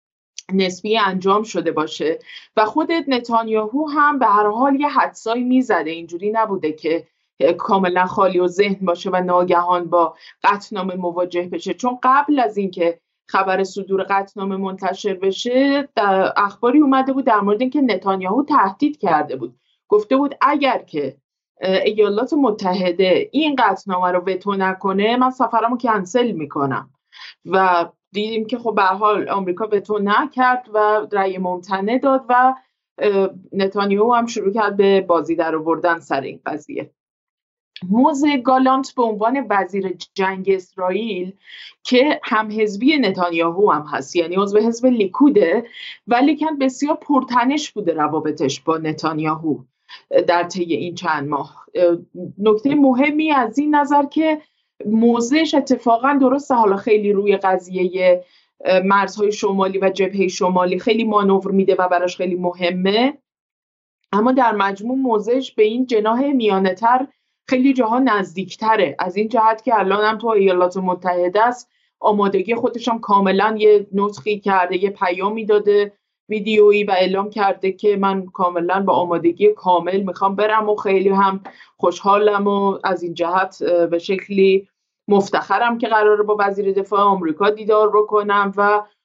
نسبی انجام شده باشه و خود نتانیاهو هم به هر حال یه حدسایی میزده، اینجوری نبوده که کاملا خالی و ذهن باشه و ناگهان با قطعنامه مواجه بشه. چون قبل از اینکه خبر صدور قطعنامه منتشر بشه اخباری اومده بود در مورد اینکه نتانیاهو تهدید کرده بود، گفته بود اگر که ایالات متحده این قطعنامه رو وتو نکنه من سفرمو کنسل میکنم و دیدیم که خب به هر حال آمریکا وتو نکرد و رأی ممتنع داد و نتانیاهو هم شروع کرد به بازی در آوردن سر این قضیه. موزه گالانت به عنوان وزیر جنگ اسرائیل که هم حزبی نتانیاهو هم هست، یعنی عضو حزب لیکوده، ولی که بسیار پرتنش بوده روابطش با نتانیاهو در طی این چند ماه. نکته مهمی از این نظر که موضعش اتفاقا درسته حالا خیلی روی قضیه مرزهای شمالی و جبهه شمالی خیلی مانور میده و براش خیلی مهمه، اما در مجموع موضعش به این جناح میانه تر خیلی جاها نزدیکتره، از این جهت که الان هم تو ایالات متحده است، آمادگی خودش هم کاملا یه نطقی کرده، یه پیامی داده ویدیویی و اعلام کرده که من کاملا با آمادگی کامل میخوام برم و خیلی هم خوشحالم و از این جهت به شکلی مفتخرم که قراره با وزیر دفاع آمریکا دیدار بکنم و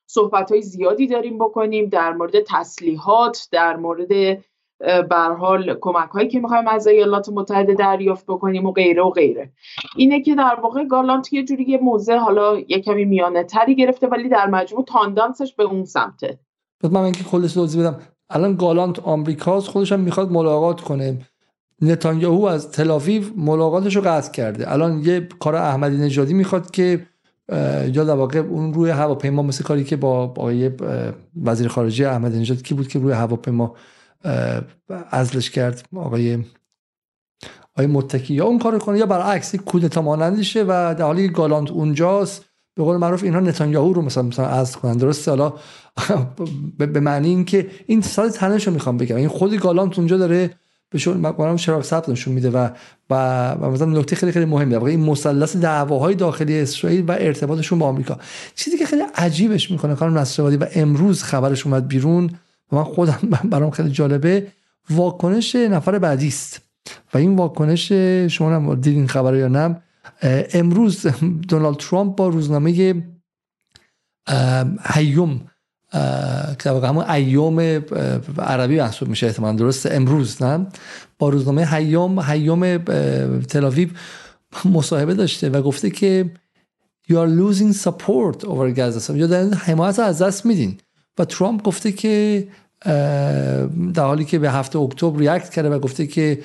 صحبت‌های زیادی داریم بکنیم در مورد تسلیحات، در مورد به هر حال کمک‌هایی که می‌خوایم از ایالات متحده دریافت بکنیم و غیره و غیره. اینه که در واقع گالانت یه جوری یه موضع حالا یه کمی میانه‌تری گرفته، ولی در مجموع تاندانسش به اون سمته. بعد من اینکه کلش توضیح بدم، الان گالانت آمریکاست، خودش هم میخواد ملاقات کنه. نتانیاهو از تل‌آویو ملاقاتش رو قطع کرده. الان یه کار احمدی نژادی میخواد که یا در واقع اون روی هواپیما، مثل کاری که با آقای وزیر خارجه احمدی نژاد کی بود که روی هواپیما عزلش کرد، آقای آقای متکی، یا اون کارو کنه یا برعکس کودتا مانندی شه و در حالی که گالانت اونجاست به قول معروف اینها نتانیاهو رو مثلا مثلا عزل کنن. درسته؟ حالا به معنی این که این سال تنش رو میخوام بگم، این خود گالانت اونجا داره بهشون مقام چراغ سبز نشون میده و و, و مثلا نکته خیلی خیلی مهمه در واقع این مثلث دعواهای داخلی اسرائیل و ارتباطشون با آمریکا. چیزی که خیلی عجیبش میکنه خانم نصرآبادی و امروز خبرش اومد بیرون و من خودم برام خیلی جالبه، واکنش نفر بعدی است و این واکنش شما هم دیدین خبر یا نه. امروز دونالد ترامپ با روزنامه هیوم که واقعا همون ایوم عربی محسوب میشه احتمالاً، درسته؟ امروز نه، با روزنامه هیوم هیوم تل‌آویو مصاحبه داشته و گفته که you are losing support over Gaza، یا در حمایت از دست میدین. و ترامپ گفته که در حالی که به هفته اکتبر ریاکت کرده و گفته که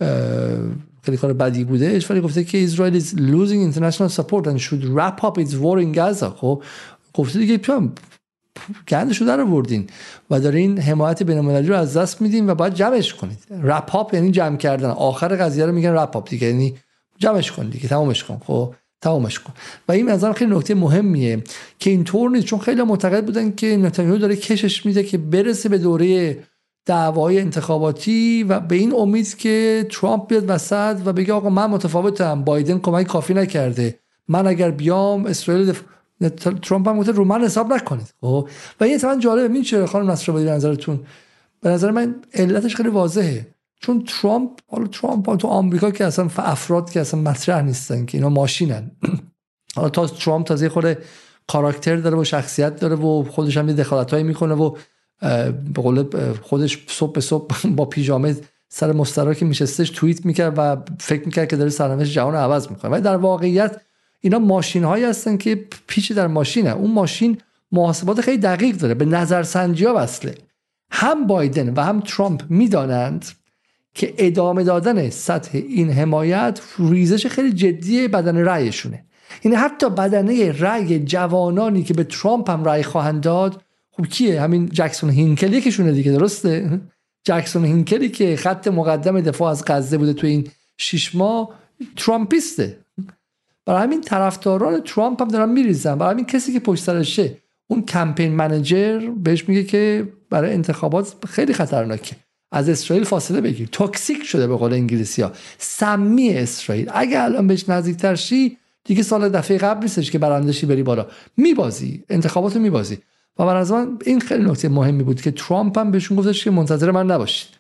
خیلی کار بدی بودش، ولی گفته که Israel is losing international support and should wrap up its war in Gaza. خب گفته دیگه پیام گندشو در آوردین و دارین حمایت بین‌المللی رو از دست میدین و باید جمعش کنید. رپ اپ یعنی جمع کردن، آخر قضیه رو میگن رپ اپ دیگه، یعنی جمعش کن دیگه، تمامش کن. خب تمامش کن. و این نظر خیلی نکته مهمیه که اینطور نیست، چون خیلی معتقد بودن که نتانیاهو داره کشش میده که برسه به دوره دعوای انتخاباتی و به این امید که ترامپ بیاد وسط و بگه آقا من متفاوتم، بایدن کمک کافی نکرده، من اگر بیام اسرائیل دف... ترامپ هم گفته رو من حساب نکنید. خب و این اتفاقا جالبه. این چه خانم نصرآبادی به نظرتون؟ به نظر من علتش خیلی واضحه، چون ترامپ، حالا ترامپ تو آمریکا که اصلا افراد که اصلا مطرح نیستن که اینا ماشینن. حالا تا ترامپ تازه خود کاراکتر داره و شخصیت داره و خودش هم یه دخالتایی میکنه و به قول خودش صبح به صبح با پیژامه سر مستراح که میشستش توییت میکرد و فکر میکرد که داره سرنوشت جهان رو عوض میکنه. ولی در واقعیت اینا ماشین هایی هستن که پیچ در ماشینه. اون ماشین محاسبات خیلی دقیق داره، به نظرسنجی ها وصله. هم بایدن و هم ترامپ میدانند که ادامه دادن سطح این حمایت ریزش خیلی جدی بدن رأیشونه. یعنی حتی بدنه رأی جوانانی که به ترامپ هم رأی خواهند داد، خب کیه؟ همین جکسون هینکلی که شونه دیگه، درسته؟ جکسون هینکلی که خط مقدم دفاع از غزه بوده تو این شش ماه، ترامپیسته. برای همین طرفداران ترامپ هم دارن میریزن. برای همین کسی که پشت سرشه، اون کمپین منیجر، بهش میگه که برای انتخابات خیلی خطرناکه، از اسرائیل فاصله بگیر، توکسیک شده به قول انگلیسی‌ها، سمی اسرائیل. اگه الان بهش نزدیک‌تر شی دیگه سال دفعه قبل نیستش که برندشی بری بالا، میبازی انتخاباتو میبازی. و من از من این خیلی نکته مهمی بود که ترامپ هم بهشون گفتش که منتظر من نباشید.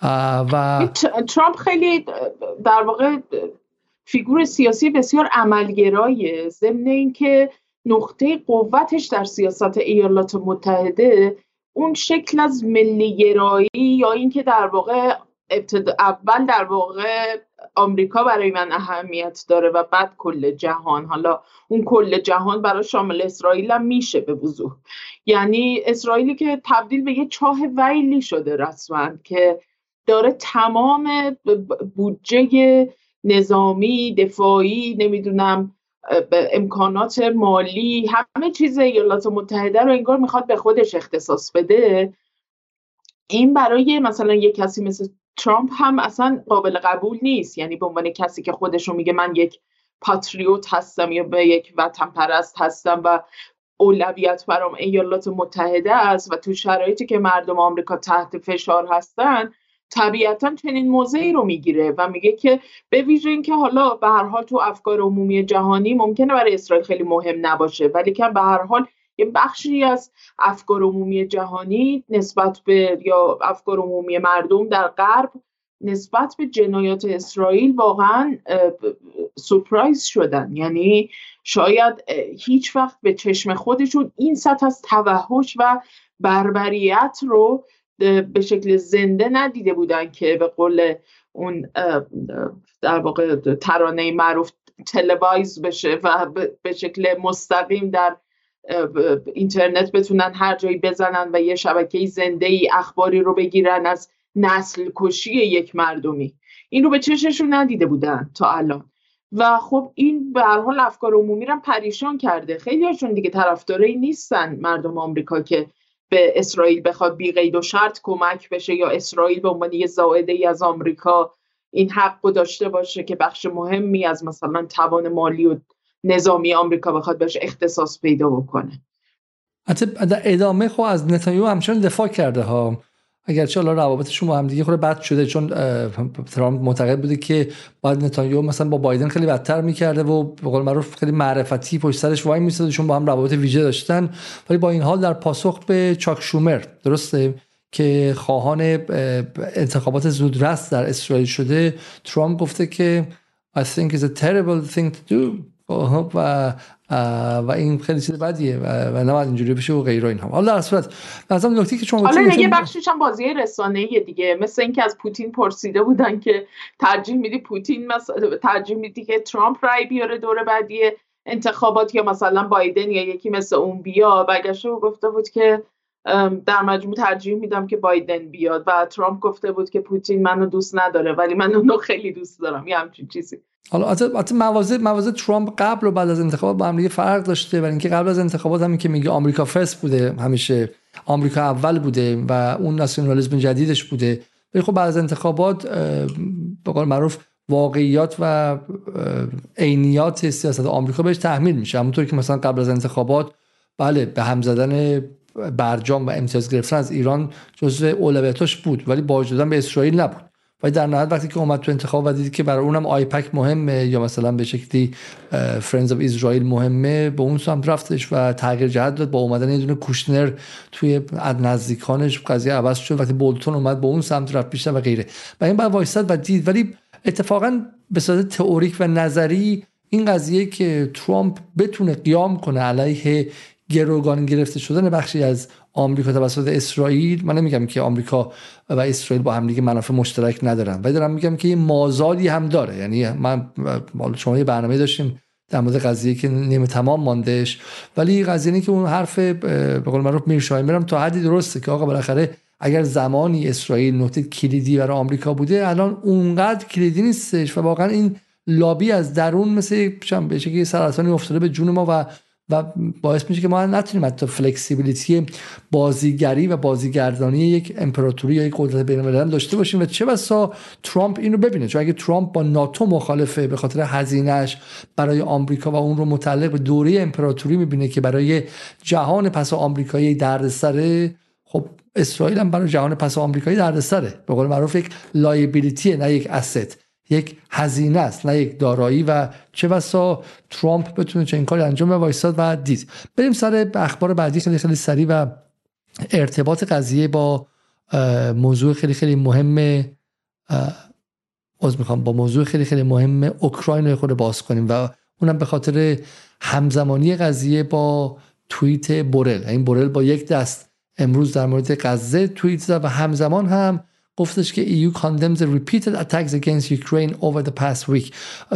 و ترامپ خیلی در واقع فیگور سیاسی بسیار عملگرایه، ضمن اینکه نقطه قوتش در سیاست ایالات متحده اون شکل از ملی‌گرایی یا اینکه در واقع ابتدا اول در واقع آمریکا برای من اهمیت داره و بعد کل جهان. حالا اون کل جهان برای شامل اسرائیل هم میشه به وضوح. یعنی اسرائیلی که تبدیل به یه چاه ویلی شده رسما، که داره تمام بودجه نظامی، دفاعی، نمیدونم امکانات مالی، همه چیز ایالات متحده رو انگار میخواد به خودش اختصاص بده. این برای مثلا یک کسی مثل ترامپ هم اصلا قابل قبول نیست. یعنی به عنوان کسی که خودش رو میگه من یک پاتریوت هستم یا به یک وطن پرست هستم و اولویت برام ایالات متحده است و تو شرایطی که مردم آمریکا تحت فشار هستن، طبیعتاً چنین موضعی رو میگیره و میگه که به ویژه این که حالا به هر حال تو افکار عمومی جهانی ممکنه برای اسرائیل خیلی مهم نباشه، ولی که به هر حال یه بخشی از افکار عمومی جهانی نسبت به یا افکار عمومی مردم در غرب نسبت به جنایات اسرائیل واقعا سورپرایز شدن. یعنی شاید هیچ وقت به چشم خودشون این سطح از توحش و بربریت رو به شکل زنده ندیده بودن که به قول اون در واقع ترانه معروف تلوایز بشه و به شکل مستقیم در اینترنت بتونن هر جایی بزنن و یه شبکه زنده ای اخباری رو بگیرن از نسل کشی یک مردمی. این رو به چشمشون ندیده بودن تا الان و خب این به هر حال افکار عمومی رو پریشان کرده. خیلی هاشون دیگه طرفدارایی نیستن مردم آمریکا که به اسرائیل بخواد بی قید و شرط کمک بشه یا اسرائیل به عنوان یه زائده ای از آمریکا این حق رو داشته باشه که بخش مهمی از مثلا توان مالی و نظامی آمریکا بخواد بهش اختصاص پیدا بکنه. حتی در ادامه خب از نتانیاهو همچنان دفاع کرده ها، اگرچه حالا روابطشون با هم دیگه خود بد شده، چون ترامپ معتقد بوده که باید نتانیاهو مثلا با بایدن خیلی بدتر میکرده و به قول معروف خیلی معرفتی پشت سرش وای میساده، چون با هم روابط ویژه داشتن. ولی با این حال در پاسخ به چاک شومر، درسته، که خواهان انتخابات زودرس در اسرائیل شده، ترامپ گفته که I think it's a terrible thing to do و و این خیلی چیز بدیه و, و نباید اینجوری بشه و غیره اینها. حالا در صورت مثلا نکته که چون حالا یه بخشش هم بازی رسانه‌ایه دیگه، مثل اینکه از پوتین پرسیده بودن که ترجیح میدی پوتین مثلا ترجیح میدی که ترامپ رای بیاره دور بعدی انتخابات یا مثلا بایدن یا یکی مثل اون بیا، برگشته و گفته بود که در مجموع ترجیح میدم که بایدن بیاد و ترامپ گفته بود که پوتین منو دوست نداره ولی من اونو خیلی دوست دارم، یه همچین چیزی. حالا البته مواضع مواضع ترامپ قبل و بعد از انتخابات با هم دیگه فرق داشته، ولی اینکه قبل از انتخابات همین که میگه آمریکا فرست بوده، همیشه آمریکا اول بوده و اون ناسیونالیسم جدیدش بوده، ولی خب بعد از انتخابات به قول معروف واقعیات و عینیات سیاست آمریکا بهش تحمیل میشه. همونطور که مثلا قبل از انتخابات بله به هم زدن برجام و امتیاز گرفتن از ایران جزو اولویتاش بود، ولی باج دادن به اسرائیل نبود. و در نهایت وقتی که اومد تو انتخاب و دیدی که برای اونم آیپک مهمه یا مثلا به شکلی فرندز اف اسرائیل مهمه، به اون سمت رفتش و تغییر جهت داد. با اومدن یه دونه کوشنر توی نزدیکانش قضیه عوض شد. وقتی بولتون اومد به اون سمت رفت بیشتر و غیره و این بعد وایساد و دید. ولی اتفاقا به صورت تئوریک و نظری این قضیه که ترامپ بتونه قیام کنه علیه گروگان گرفته شدن بخشی از آمریکا توسط اسرائیل، من نمیگم که آمریکا و اسرائیل با هم دیگه منافع مشترک ندارن، ولی دارم میگم که یه مازادی هم داره. یعنی من شما یه برنامه داشتیم در مورد قضیه که نیمه تمام ماندهش، ولی قضیه اینه که اون حرف به قول معروف میرشایمرم تا حدی درسته که آقا بالاخره اگر زمانی اسرائیل نقطه کلیدی برای آمریکا بوده، الان اونقدر کلیدی نیستش و واقعا این لابی از درون مثل به شکلی سرطانی افتاده به جون ما و و باعث میشه که ما نتونیم حتی فلکسیبیلیتی بازیگری و بازیگردانی یک امپراتوری یا یک قدرت بین‌المللی داشته باشیم و چه بسا ترامپ اینو ببینه. چون اگه ترامپ با ناتو مخالفه به خاطر هزینه‌اش برای آمریکا و اون رو متعلق به دوره امپراتوری میبینه که برای جهان پس آمریکایی دردسره، خب اسرائیل هم برای جهان پس آمریکایی دردسره. به قول معروف یک لایبیلیتی نه یک asset، یک هزینه است نه یک دارایی و چه بسا ترامپ بتونه چه این کاری انجام بده وایساد و دید. بریم سر اخبار بعدی خیلی خیلی سریع و ارتباط قضیه با موضوع خیلی خیلی مهم از میخوام با موضوع خیلی خیلی مهم اوکراین رو خود باز کنیم و اونم به خاطر همزمانی قضیه با توییت بورل. این بورل با یک دست امروز در مورد غزه توییت زد و همزمان هم گفتش که ای یو condemns the repeated attacks against Ukraine over the past week.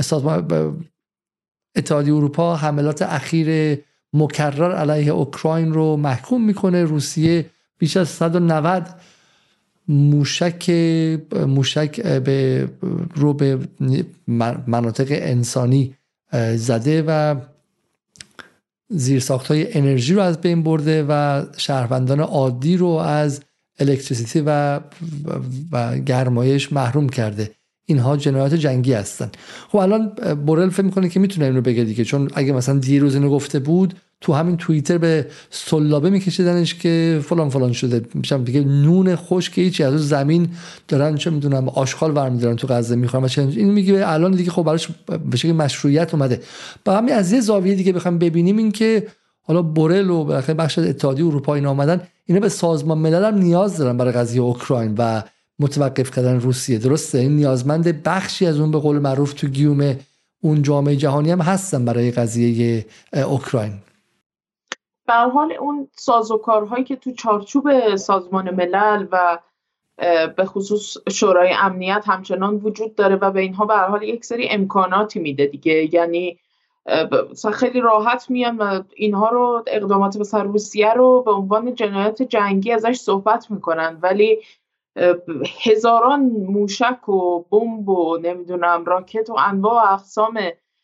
اتحادیه اروپا حملات اخیر مکرر علیه اوکراین رو محکوم میکنه. روسیه بیش از صد و نود موشک موشک به رو به مناطق انسانی زده و زیرساخت‌های انرژی رو از بین برده و شهروندان عادی رو از الکتریسیته و و گرمایش محروم کرده. اینها جنایات جنگی هستن. خب الان بورل فکر میکنه که میتونه اینو بگه دیگه، چون اگه مثلا دیروز اینو گفته بود تو همین توییتر به سلابه میکشیدنش که فلان فلان شده، میشم دیگه نون خشک هیچی از زمین دارن چه میدونم آشغال برمی‌دارن تو غزه میخورن. مثلا این میگه الان دیگه خب براش به شکلی مشروعیت اومده. با همین از یه زاویه دیگه بخوام ببینیم این که حالا بورل و بالاخره بخش اتحادیه اروپا اینا اومدن، اینا به سازمان ملل هم نیاز دارن برای قضیه اوکراین و متوقف کردن روسیه، درسته؟ این نیازمند بخشی از اون به قول معروف تو گیوم اون جامعه جهانی هم هستن برای قضیه اوکراین. به هر حال اون سازوکارهایی که تو چارچوب سازمان ملل و به خصوص شورای امنیت همچنان وجود داره و به اینها به هر حال یک سری امکاناتی میده دیگه، یعنی خیلی راحت میان و اینها رو، اقدامات مثلا روسیه رو به عنوان جنایت جنگی ازش صحبت میکنن، ولی هزاران موشک و بمب و نمیدونم راکت و انواع و اقسام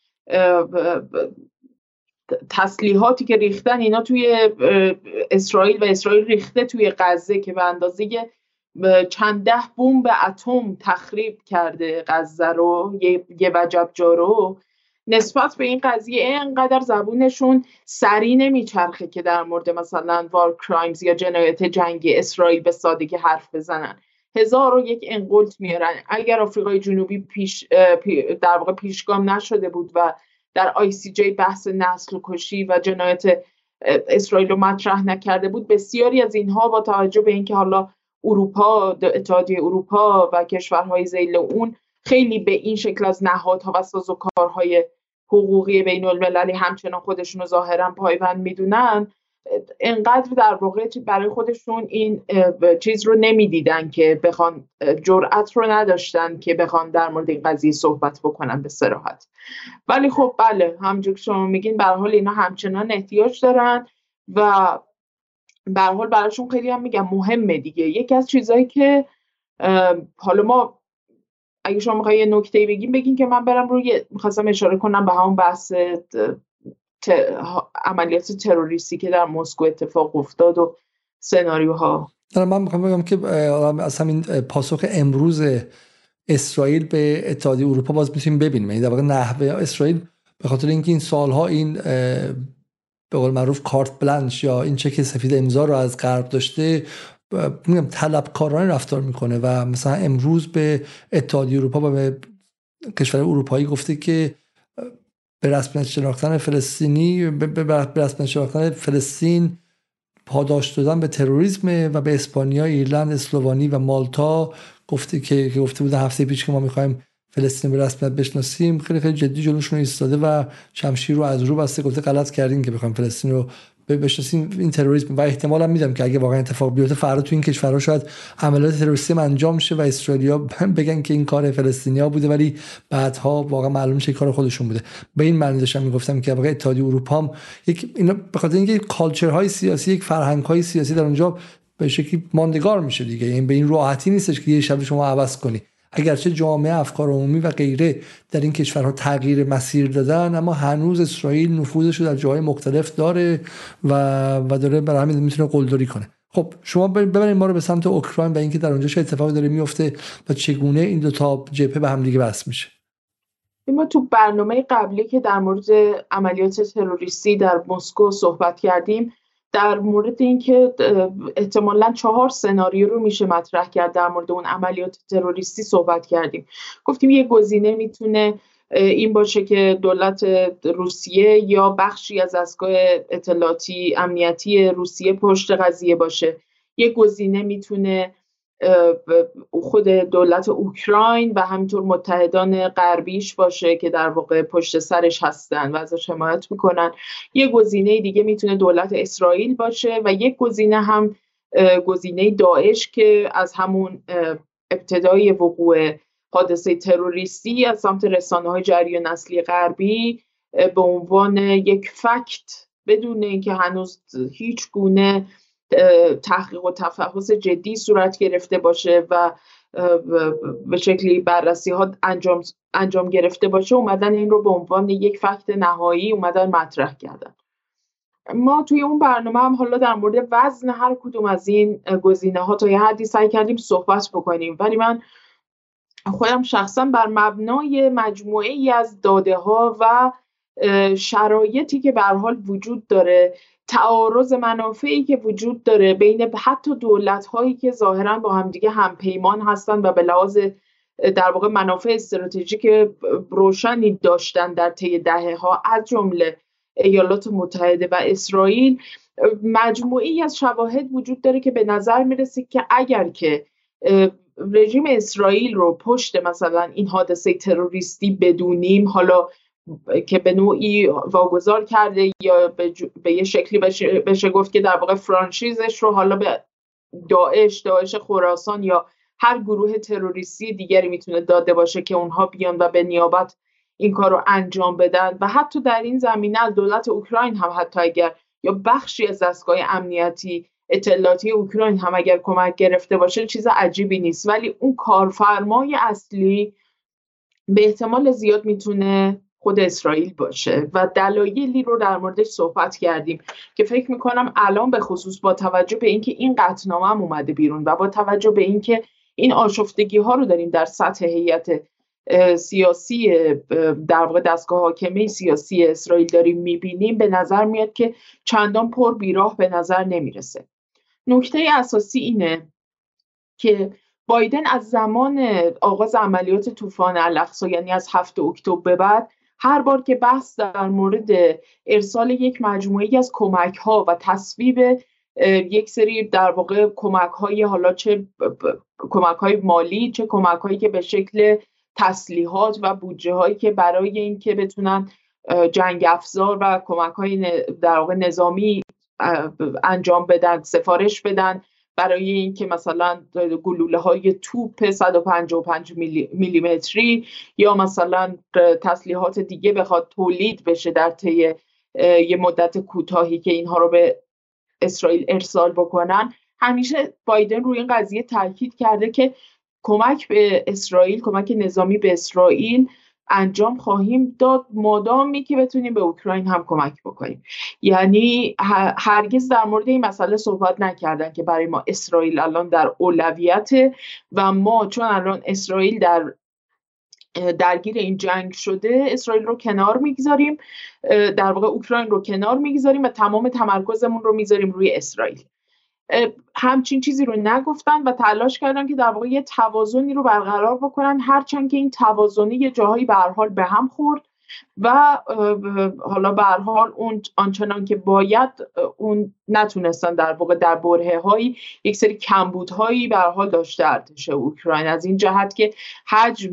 تسلیحاتی که ریختن اینا توی اسرائیل و اسرائیل ریخته توی غزه که به اندازه چند ده بمب اتم تخریب کرده غزه رو، یه, یه وجب جارو. نسبت به این قضیه اینقدر زبونشون سری نمیچرخه که در مورد مثلا وار کرایمز یا جنایت جنگی اسرائیل به سادگی حرف بزنن. هزار و یک انقلت میارن. اگر آفریقای جنوبی پیش در واقع پیشگام نشده بود و در آی سی جی بحث نسل کشی و جنایت اسرائیل رو مطرح نکرده بود، بسیاری از اینها با توجه به اینکه حالا اروپا، اتحادیه اروپا و کشورهای ذیل اون خیلی به این شکل از نهادها و سازوکارهای حقوقی بین المللی همچنان خودشون رو ظاهرا پایبند میدونن، انقدر در واقع برای خودشون این چیز رو نمیدیدن که بخوان، جرأت رو نداشتن که بخوان در مورد این قضیه صحبت بکنن به صراحت. ولی خب بله، همونجور که شما میگین به هر حال اینا همچنان احتیاج دارن و به هر حال براشون خیلی هم میگم مهمه دیگه. یکی از چیزایی که حالا ما اگه شما میخوایی یه نکته بگیم بگین که من برم روی، میخواستم اشاره کنم به همون بحث ت... عملیات تروریستی که در مسکو اتفاق افتاد و سناریوها. من میخوام بگم که از همین پاسخ امروز اسرائیل به اتحادیه اروپا باز میتونیم ببینیم، یعنی در واقع نحوه اسرائیل به خاطر اینکه این سالها این به قول معروف کارت بلانش یا این چک سفید امضا رو از غرب داشته، میگم طلبکارانه رفتار میکنه و مثلا امروز به اتحادیه اروپا و به کشور اروپایی گفته که به رسمیت شناختن فلسطینی به رسمیت شناختن فلسطین پاداش دادن به تروریسم و به اسپانیا، ایرلند، اسلوونی و مالتا گفته که گفته بودن هفته پیش که ما میخوایم فلسطین به رسمیت بشناسیم، خیلی خیلی جدی جلوشون ایستاده و شمشیر رو از رو بسته، گفته غلط کردین که بخوایم فلسطین رو بشناسیم، این تروریسم. و احتمالاً میدم که اگه واقعا اتفاق بیفته فردا تو این کشورها شاید عملیات تروریستی انجام شه و اسرائیلیا بگن که این کار فلسطینیا بوده، ولی بعدها واقعا معلوم شه کار خودشون بوده. به این معنی داشتم میگفتم که واقعا اتحادیه اروپا هم یک اینا به خاطر اینکه کالچرهای سیاسی، یک فرهنگ‌های سیاسی در اونجا به شکلی ماندگار میشه دیگه، این به این راحتی نیستش که یه شب شما عوض کنی. اگرچه جامعه افکار عمومی و غیره در این کشورها تغییر مسیر دادن، اما هنوز اسرائیل نفوذش رو در جاهای مختلف داره و و داره برای همین میتونه قلدری کنه. خب شما ببرید ما رو به سمت اوکراین و اینکه در اونجا چه اتفاقی داره میفته و چگونه این دو تا جبهه به هم دیگه وصل میشه. ما تو برنامه قبلی که در مورد عملیات تروریستی در مسکو صحبت کردیم، در مورد اینکه احتمالاً چهار سناریو رو میشه مطرح کرد در مورد اون عملیات تروریستی صحبت کردیم. گفتیم یه گزینه میتونه این باشه که دولت روسیه یا بخشی از دستگاه اطلاعاتی امنیتی روسیه پشت قضیه باشه. یه گزینه میتونه خود دولت اوکراین و همینطور متحدان غربیش باشه که در واقع پشت سرش هستن و ازش حمایت میکنن. یه گزینه دیگه میتونه دولت اسرائیل باشه و یک گزینه هم گزینه داعش که از همون ابتدای وقوع حادثه تروریستی از سمت رسانه‌های جریان اصلی غربی به عنوان یک فکت بدون اینکه هنوز هیچ گونه تحقیق و تفحص جدی صورت گرفته باشه و به شکلی بررسی ها انجام انجام گرفته باشه، اومدن این رو به عنوان یک فکت نهایی اومدن مطرح کردن. ما توی اون برنامه هم حالا در مورد وزن هر کدوم از این گزینه ها تا یه حدی سعی کردیم صحبت بکنیم، ولی من خودم شخصا بر مبنای مجموعه ای از داده ها و شرایطی که به هر حال وجود داره، تعارض منافعی که وجود داره بین حتی دولت‌هایی که ظاهراً با همدیگه همپیمان هستن و به لحاظ در واقع منافع استراتژیک روشنی داشتن در طی دهه‌ها، از جمله ایالات متحده و اسرائیل، مجموعه‌ای از شواهد وجود داره که به نظر میرسه که اگر که رژیم اسرائیل رو پشت مثلا این حادثه تروریستی بدونیم، حالا که به نوعی واگذار کرده یا به, به یه شکلی بشه, بشه گفت که در واقع فرانچیزش رو حالا به داعش، داعش خراسان یا هر گروه تروریستی دیگری میتونه داده باشه که اونها بیان و به نیابت این کار رو انجام بدن. و حتی در این زمینه دولت اوکراین هم حتی اگر یا بخشی از دستگاه امنیتی اطلاعاتی اوکراین هم اگر کمک گرفته باشه چیز عجیبی نیست، ولی اون کارفرمای اصلی به احتمال زیاد میتونه خود اسرائیل باشه و دلایلی رو در موردش صحبت کردیم که فکر میکنم الان به خصوص با توجه به اینکه این قطعنامه هم اومده بیرون و با توجه به اینکه این آشفتگی ها رو داریم در سطح هیئت سیاسی در واقع دستگاه حاکمه سیاسی اسرائیل داریم میبینیم، به نظر میاد که چندان پر بیراه به نظر نمیرسه. نکته اساسی اینه که بایدن از زمان آغاز عملیات طوفان الاقصی، یعنی از هفتم اکتبر به بعد، هر بار که بحث در مورد ارسال یک مجموعه‌ای از کمک‌ها و تصویب یک سری در واقع کمک‌های، حالا چه کمک‌های مالی چه کمک‌هایی که به شکل تسلیحات و بودجه‌هایی که برای اینکه بتونن جنگ افزار و کمک‌های در واقع نظامی انجام بدن، سفارش بدن برای اینکه مثلا گلوله‌های توپ صد و پنجاه و پنج میلیمتری یا مثلا تسلیحات دیگه بخواد تولید بشه در طی یه مدت کوتاهی که اینها رو به اسرائیل ارسال بکنن، همیشه بایدن روی این قضیه تاکید کرده که کمک به اسرائیل، کمک نظامی به اسرائیل انجام خواهیم داد مادامی که بتونیم به اوکراین هم کمک بکنیم. یعنی هرگز در مورد این مسئله صحبت نکردن که برای ما اسرائیل الان در اولویت و ما چون الان اسرائیل در درگیر این جنگ شده اسرائیل رو کنار میگذاریم، در واقع اوکراین رو کنار میگذاریم و تمام تمرکزمون رو میذاریم روی اسرائیل. همچین چیزی رو نگفتن و تلاش کردن که در واقع یه توازنی رو برقرار بکنن، هرچند که این توازنی یه جاهایی به هر حال به هم خورد و حالا به هر حال اون آنچنان که باید اون نتونستن در واقع در برهه‌هایی یک سری کمبودهایی به هر حال داشته ارتش اوکراین، از این جهت که حجم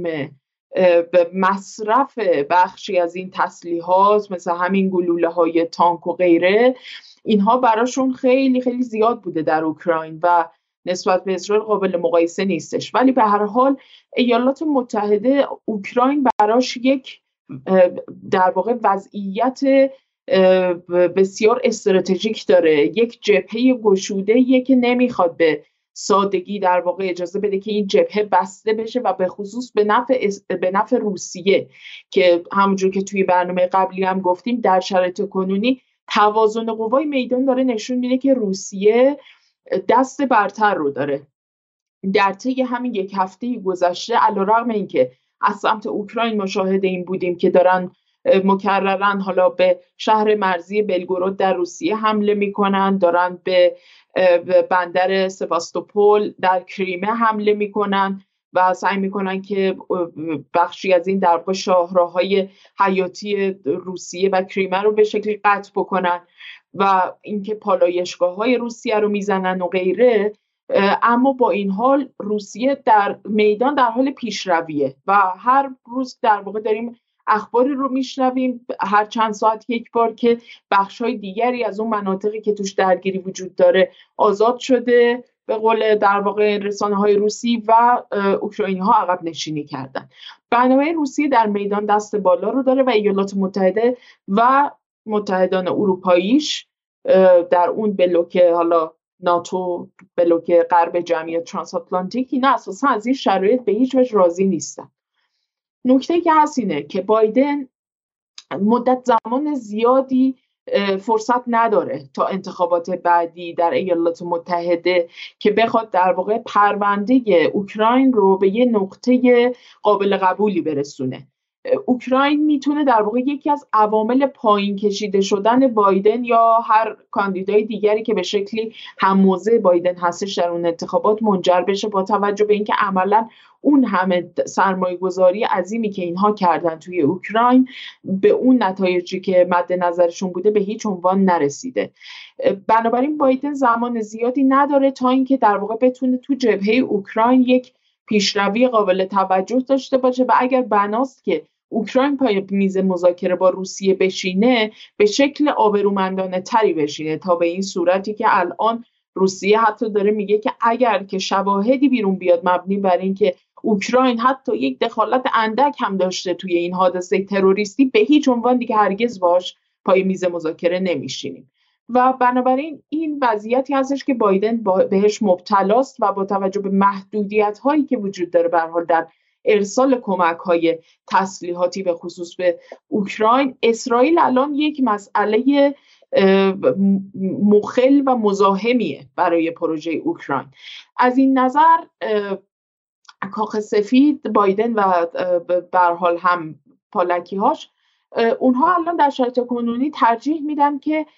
به مصرف بخشی از این تسلیحات مثل همین گلوله‌های تانک و غیره، اینها براشون خیلی خیلی زیاد بوده در اوکراین و نسبت به اسرائیل قابل مقایسه نیستش. ولی به هر حال ایالات متحده اوکراین براش یک در واقع وضعیت بسیار استراتژیک داره، یک جبهه گشوده‌ایه که نمیخواد به سادگی در واقع اجازه بده که این جبهه بسته بشه و به خصوص به نفع به نفع روسیه که همونجور که توی برنامه قبلی هم گفتیم در شرایط کنونی توازن قوای میدان داره نشون میده که روسیه دست برتر رو داره. در طی همین یک هفته گذشته علیرغم اینکه از سمت اوکراین مشاهده این بودیم که دارن مکررن حالا به شهر مرزی بلگورود در روسیه حمله میکنن، دارن به بندر سواستوپول در کریمه حمله میکنن و سعی میکنن که بخشی از این در واقع شاهراهای حیاتی روسیه و کریمه رو به شکلی قطع بکنن و اینکه پالایشگاه‌های روسیه رو میزنن و غیره. اما با این حال روسیه در میدان در حال پیشرویه و هر روز در واقع داریم اخباری رو میشنویم هر چند ساعت یک بار که بخش‌های دیگری از اون مناطقی که توش درگیری وجود داره آزاد شده، به قول در واقع رسانه‌های روسی، و اوکراینی‌ها عقب نشینی کردن. برنامه روسیه در میدان دست بالا رو داره و ایالات متحده و متحدان اروپاییش در اون بلوک حالا ناتو، بلوک غرب جمعیت ترانس آتلانتیک، اینا اساسا از این شرایط به هیچ وجه راضی نیستن. نکته که هست اینه که بایدن مدت زمان زیادی فرصت نداره تا انتخابات بعدی در ایالات متحده که بخواد در واقع پرونده اوکراین رو به یه نقطه قابل قبولی برسونه. اوکراین میتونه در واقع یکی از عوامل پایین کشیده شدن بایدن یا هر کاندیدای دیگری که به شکلی هم‌موضع بایدن هستش در اون انتخابات منجر بشه، با توجه به اینکه عملاً اون همه سرمایه گذاری عظیمی که اینها کردن توی اوکراین به اون نتایجی که مد نظرشون بوده به هیچ عنوان نرسیده. بنابراین بایدن زمان زیادی نداره تا اینکه در واقع بتونه تو جبهه اوکراین یک پیشروی قابل توجه داشته باشه و اگر بناست که اوکراین پای میز مذاکره با روسیه بشینه به شکل آبرومندانه تری بشینه تا به این صورتی که الان روسیه حتی داره میگه که اگر که شواهدی بیرون بیاد مبنی بر این که اوکراین حتی یک دخالت اندک هم داشته توی این حادثه تروریستی، به هیچ عنوان دیگه هرگز باش پای میز مذاکره نمیشینیم. و بنابراین این وضعیتی هستش که بایدن بهش مبتلاست و با توجه به محدودیت هایی که وجود داره به هر حال در ارسال کمک های تسلیحاتی به خصوص به اوکراین، اسرائیل الان یک مسئله مخل و مزاحمیه برای پروژه اوکراین. از این نظر کاخ سفید، بایدن و به هر حال هم پالکی‌هاش، اونها الان در شرایط کنونی ترجیح میدن که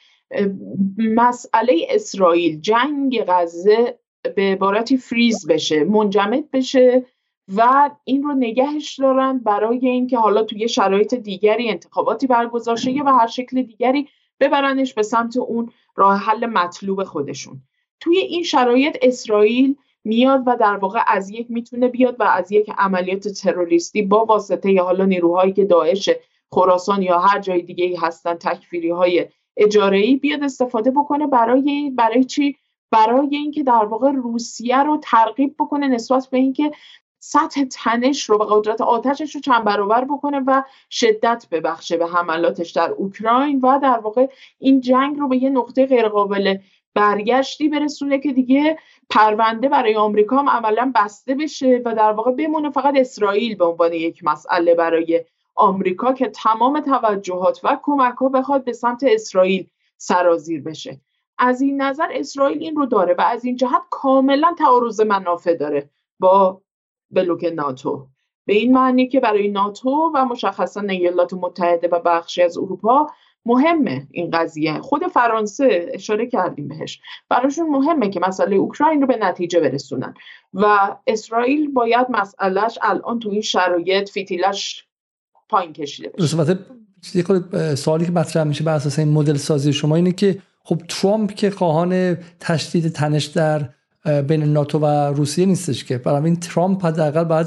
مسئله اسرائیل، جنگ غزه به عبارتی فریز بشه، منجمد بشه و این رو نگهش دارن برای اینکه حالا توی شرایط دیگری انتخاباتی برگزار شه یا به هر شکل دیگری ببرنش به سمت اون راه حل مطلوب خودشون. توی این شرایط اسرائیل میاد و در واقع از یک میتونه بیاد و از یک عملیات تروریستی با واسطه یا حالا نیروهایی که داعش خراسان یا هر جای دیگه ای هستن، تکفیری های اجاره‌ای، بیاد استفاده بکنه برای برای چی؟ برای اینکه در واقع روسیه رو ترغیب بکنه نسبت به اینکه سطح تنش رو و قدرت آتشش رو چند برابر بکنه و شدت ببخشه به حملاتش در اوکراین و در واقع این جنگ رو به یه نقطه غیرقابل برگشتی برسونه که دیگه پرونده برای آمریکا هم عملا بسته بشه و در واقع بمونه فقط اسرائیل به عنوان یک مسئله برای آمریکا که تمام توجهات و کمک‌ها بخواد به سمت اسرائیل سرازیر بشه. از این نظر اسرائیل این رو داره و از این جهت کاملا تعارض منافع داره با بلوک ناتو، به این معنی که برای ناتو و مشخصا ایالات متحده و بخشی از اروپا مهمه این قضیه. خود فرانسه اشاره کردیم بهش، براشون مهمه که مسئله اوکراین رو به نتیجه برسونن و اسرائیل باید مسئلهش الان تو این شرایط فیتیلش پایین کشیده بشه. یه سوالی که مطرح میشه بر اساس این مدل سازی شما اینه که خب ترامپ که خواهان تشدید تنش در بین ناتو و روسیه نیستش که، برای این ترامپ حداقل باید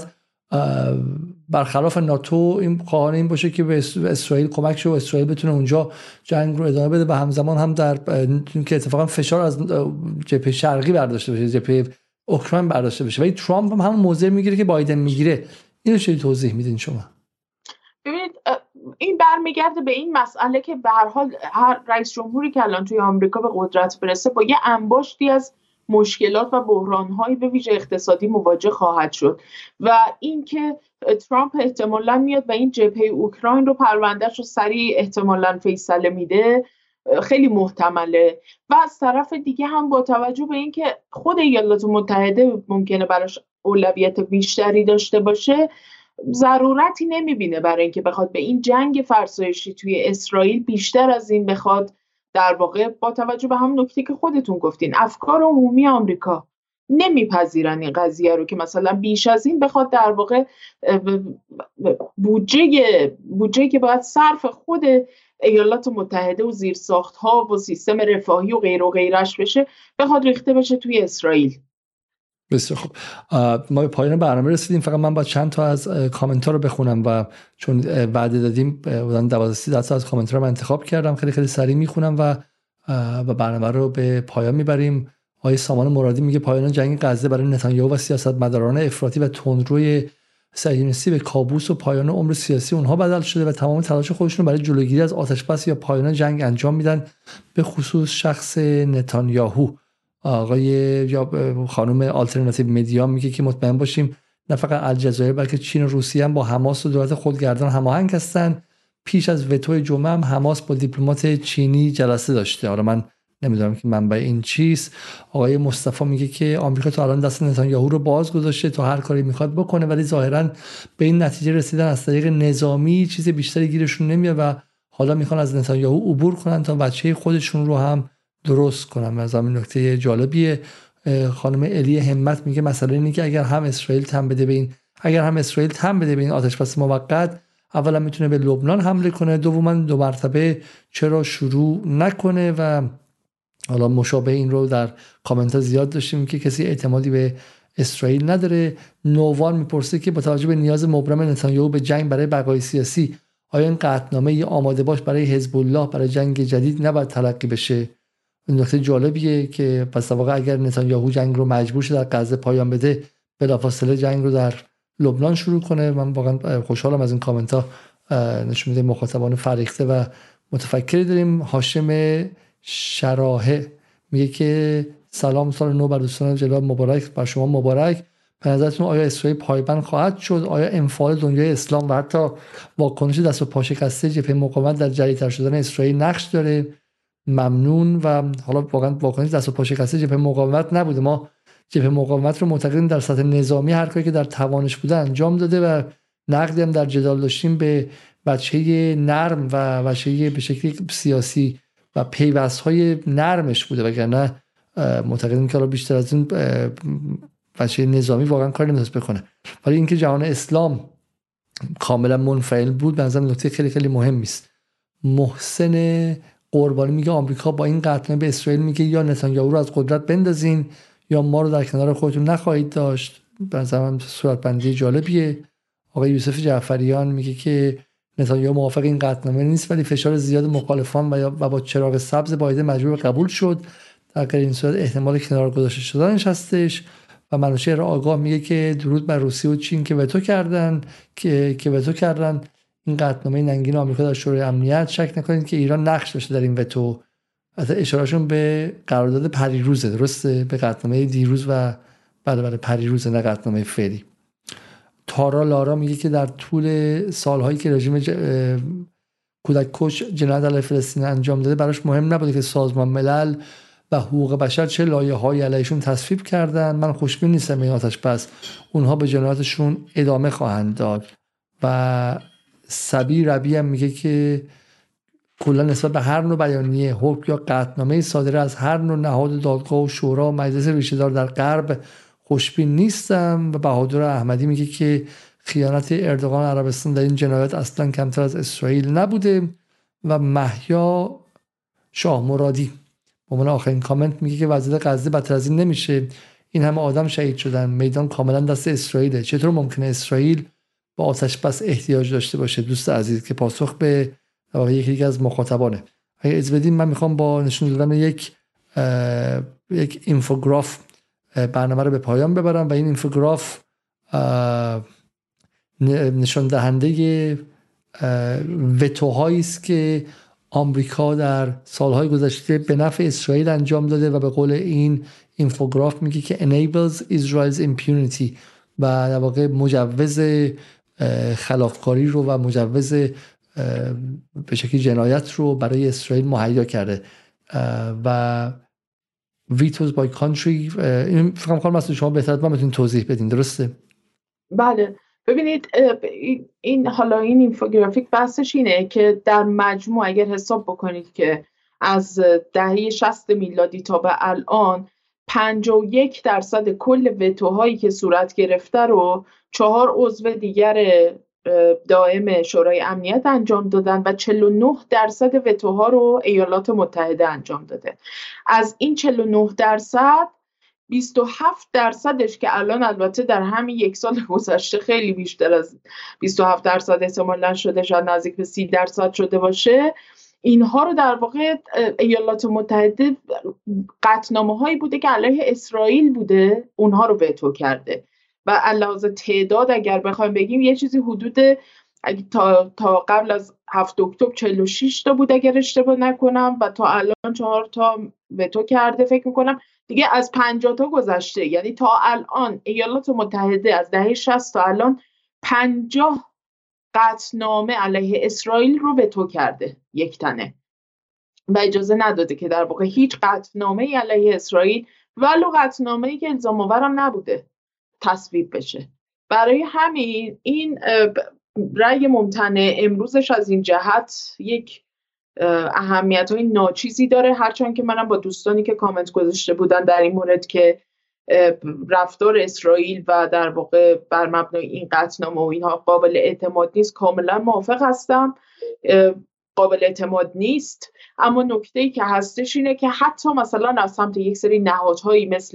برخلاف ناتو این خواهان این باشه که به اسرائیل کمک شه و اسرائیل بتونه اونجا جنگ رو ادامه بده و همزمان هم در که اتفاقا فشار از جبهه شرقی برداشته بشه، جبهه اوکراین برداشته بشه. ولی ترامپ هم همون موضع میگیره که بایدن میگیره. اینو چه توضیح میدین شما؟ ببینید این برمیگرده به این مسئله که به هر حال هر رئیس جمهوری که الان توی آمریکا به قدرت برسه با یه انباشتی از مشکلات و بحران‌های به ویژه اقتصادی مواجه خواهد شد و اینکه ترامپ احتمالاً میاد و این جبهه اوکراین رو پروندهش رو سریع احتمالاً فیصله میده خیلی محتمله و از طرف دیگه هم با توجه به اینکه خود ایالات متحده ممکنه براش اولویت بیشتری داشته باشه ضرورتی نمیبینه برای اینکه بخواد به این جنگ فرسایشی توی اسرائیل بیشتر از این بخواد در واقع با توجه به هم نکته که خودتون گفتین افکار عمومی آمریکا نمیپذیرن این قضیه رو که مثلا بیش از این بخواد در واقع بودجه بودجه که باید صرف خود ایالات متحده و زیرساخت‌ها و سیستم رفاهی و غیر و غیرش بشه بخواد ریخته بشه توی اسرائیل. بسیار خب، ما به پایان برنامه رسیدیم. فقط من با چند تا از کامنت ها رو بخونم و چون وعده دادیم بودن دوازده سیزده تا از کامنت ها رو من انتخاب کردم، خیلی خیلی سریع میخونم و و برنامه رو به پایان میبریم. آقای سامان مرادی میگه پایان جنگ غزه برای نتانیاهو و سیاستمداران افراطی و تندروی صهیونیستی به کابوس و پایان عمر سیاسی اونها بدل شده و تمام تلاش خودشون برای جلوگیری از آتش‌بس یا پایان جنگ انجام میدن، به خصوص شخص نتانیاهو. آقای یا خانم آلترناتیو مدیا میگه که مطمئن باشیم نه فقط الجزایر بلکه چین و روسیه هم با حماس و دولت خودگردان هماهنگ هستن. پیش از وتوی جمعه هم حماس با دیپلمات چینی جلسه داشته. حالا من نمیدونم که منبع این چیست. آقای مصطفی میگه که آمریکا تا الان دست نتانیاهو رو باز گذاشته تا هر کاری میخواد بکنه، ولی ظاهرا به این نتیجه رسیدن از طریق نظامی چیز بیشتری گیرشون نمیاد و حالا میخوان از نتانیاهو عبور کنن تا بچه خودشون رو هم درست کنم. از همین نکته جالبیه. خانم الی همت میگه مسئله اینه که اگر هم اسرائیل تم بده به این اگر هم اسرائیل تم بده به این آتش‌بس موقت، اولا میتونه به لبنان حمله کنه، دوما دو مرتبه چرا شروع نکنه. و حالا مشابه این رو در کامنت ها زیاد داشتیم که کسی اعتمادی به اسرائیل نداره. نووان میپرسه که با توجه به نیاز مبرم نتانیاهو به جنگ برای بقای سیاسی، آیا این قطعنامه ی آماده باش برای حزب الله برای جنگ جدید نباید تلقی بشه؟ این نکته جالبیه که پس در واقع اگر نتانیاهو جنگ رو مجبور شه در غزه پایان بده، بلافاصله جنگ رو در لبنان شروع کنه. من واقعا خوشحالم از این کامنت ها، نشون میده مخاطبان فریخته و متفکری داریم. هاشم شراحه میگه که سلام، سال نو بر دوستان جلال مبارک، بر شما مبارک. به نظرتون آیا اسرائیل پایبند خواهد شد؟ آیا انفعال دنیای اسلام و حتی واکنش دست و پا شکسته جبهه مقاومت در جری‌تر شدن اسرائیل نقش داره؟ ممنون. و حالا واقعا واکنش دست و پا شکسته جبهه مقاومت نبوده، ما جبهه مقاومت رو معتقدیم در سطح نظامی هر کاری که در توانش بوده انجام داده و نقدی هم در جدال داشتیم به بچه نرم و بچه به شکلی سیاسی و پیوست‌های نرمش بوده، وگرنه معتقدیم که حالا بیشتر از این بچه نظامی واقعا کاری نمیتونست بکنه. ولی اینکه جهان اسلام کاملا منفعل بود به نظر نکته خیلی خیلی مهمی است. محسن قربانی میگه آمریکا با این قطعنامه به اسرائیل میگه یا نتانیاهو رو از قدرت بندازین یا ما رو در کنار خودتون نخواهید داشت. به نظر من صورتبندی جالبیه. آقای یوسف جعفریان میگه که نتانیاهو موافق این قطعنامه نیست ولی فشار زیاد مخالفان و با چراغ سبز بایدن مجبور به قبول شد. در غیر این صورت احتمال کنار گذاشته شدنش هستش. و منوچهر آگاه میگه که درود بر روسیه و چین که وتو کردن که که وتو کردن این قطعنامه ننگین آمریکا در شورای امنیت. شک نکنید که ایران نقش داشته در این وتو. البته اشارهشون به قرارداد پریروزه، درسته، به قطعنامه دیروز و بعد بعد پریروز، نه قطعنامه فعلی. تارا لارا میگه که در طول سالهایی که رژیم ج... کودک کش جنایت علیه فلسطین انجام داده براش مهم نبوده که سازمان ملل و حقوق بشر چه لایه‌هایی علیشون تصویب کردن. من خوشبین نیستم به این آتش بس، اونها به جنایاتشون ادامه خواهند داد. و سبی ربی هم میگه که کلا نسبت به هر نوع بیانیه، حکم یا قطعنامه صادره از هر نوع نهاد دادگاه و شورا و مجلس ریشه‌دار در غرب خوشبین نیستم. و بهادر احمدی میگه که خیانت اردوغان عربستان در این جنایات اصلا کمتر از اسرائیل نبوده. و مهیا شاه مرادی به عنوان آخرین کامنت میگه که وضعیت غزه بدتر از این نمیشه، این همه آدم شهید شدن، میدان کاملا دست اسرائیله، چطور ممکنه اسرائیل با آتش بس احتیاج داشته باشه؟ دوست عزیز که پاسخ به یکی دیگه از مخاطبانه. اگه اجازه بدین من میخوام با نشون دادن یک یک اینفوگراف برنامه رو به پایان ببرم و این اینفوگراف نشان دهنده وتوهایی است که آمریکا در سالهای گذشته به نفع اسرائیل انجام داده و به قول این اینفوگراف میگه که enables Israel's impunity و در واقع مجوز خلافکاری رو و مجوز به شکلی جنایت رو برای اسرائیل مهیا کرده. و vetoes by country این فکر کنم مثلا شما بهتر از من بتونید توضیح بدین، درسته؟ بله، ببینید این حالا این اینفوگرافیک بحثش اینه که در مجموع اگر حساب بکنید که از دهه شصت میلادی تا به الان پنجاه و یک درصد کل وتوهایی که صورت گرفته رو چهار عضو دیگر دائم شورای امنیت انجام دادن و چهل و نه درصد وتوها رو ایالات متحده انجام داده. از این چهل و نه درصد بیست و هفت درصدش که الان البته در همین یک سال گذشته خیلی بیشتر از بیست و هفت درصد احتمالاً شده، شاید نزدیک به سی درصد شده باشه، اینها رو در واقع ایالات متحده قطعنامه هایی بوده که علیه اسرائیل بوده، اونها رو وتو کرده. و علاوه تعداد اگر بخوایم بگیم یه چیزی حدود تا تا قبل از هفتم اکتبر چهل و شش تا بود اگر اشتباه نکنم و تا الان چهار تا وتو کرده فکر میکنم دیگه، از پنجاه تا گذشته. یعنی تا الان ایالات متحده از دهه شصت تا الان پنجاه قطعنامه علیه اسرائیل رو وتو کرده یک تنه و اجازه نداده که در واقع هیچ قطعنامه‌ای علیه اسرائیل ولو قطعنامه‌ای که الزام آورم نبوده تصویب بشه. برای همین این رأی ممتنع امروزش از این جهت یک اهمیت‌های ناچیزی داره، هرچند که منم با دوستانی که کامنت گذاشته بودن در این مورد که رفتار اسرائیل و در واقع بر مبنای این قطعنامه و اینها قابل اعتماد نیست کاملا موافق هستم. قابل اعتماد نیست، اما نکته‌ای که هستش اینه که حتی مثلا از سمت یک سری نهادهایی مثل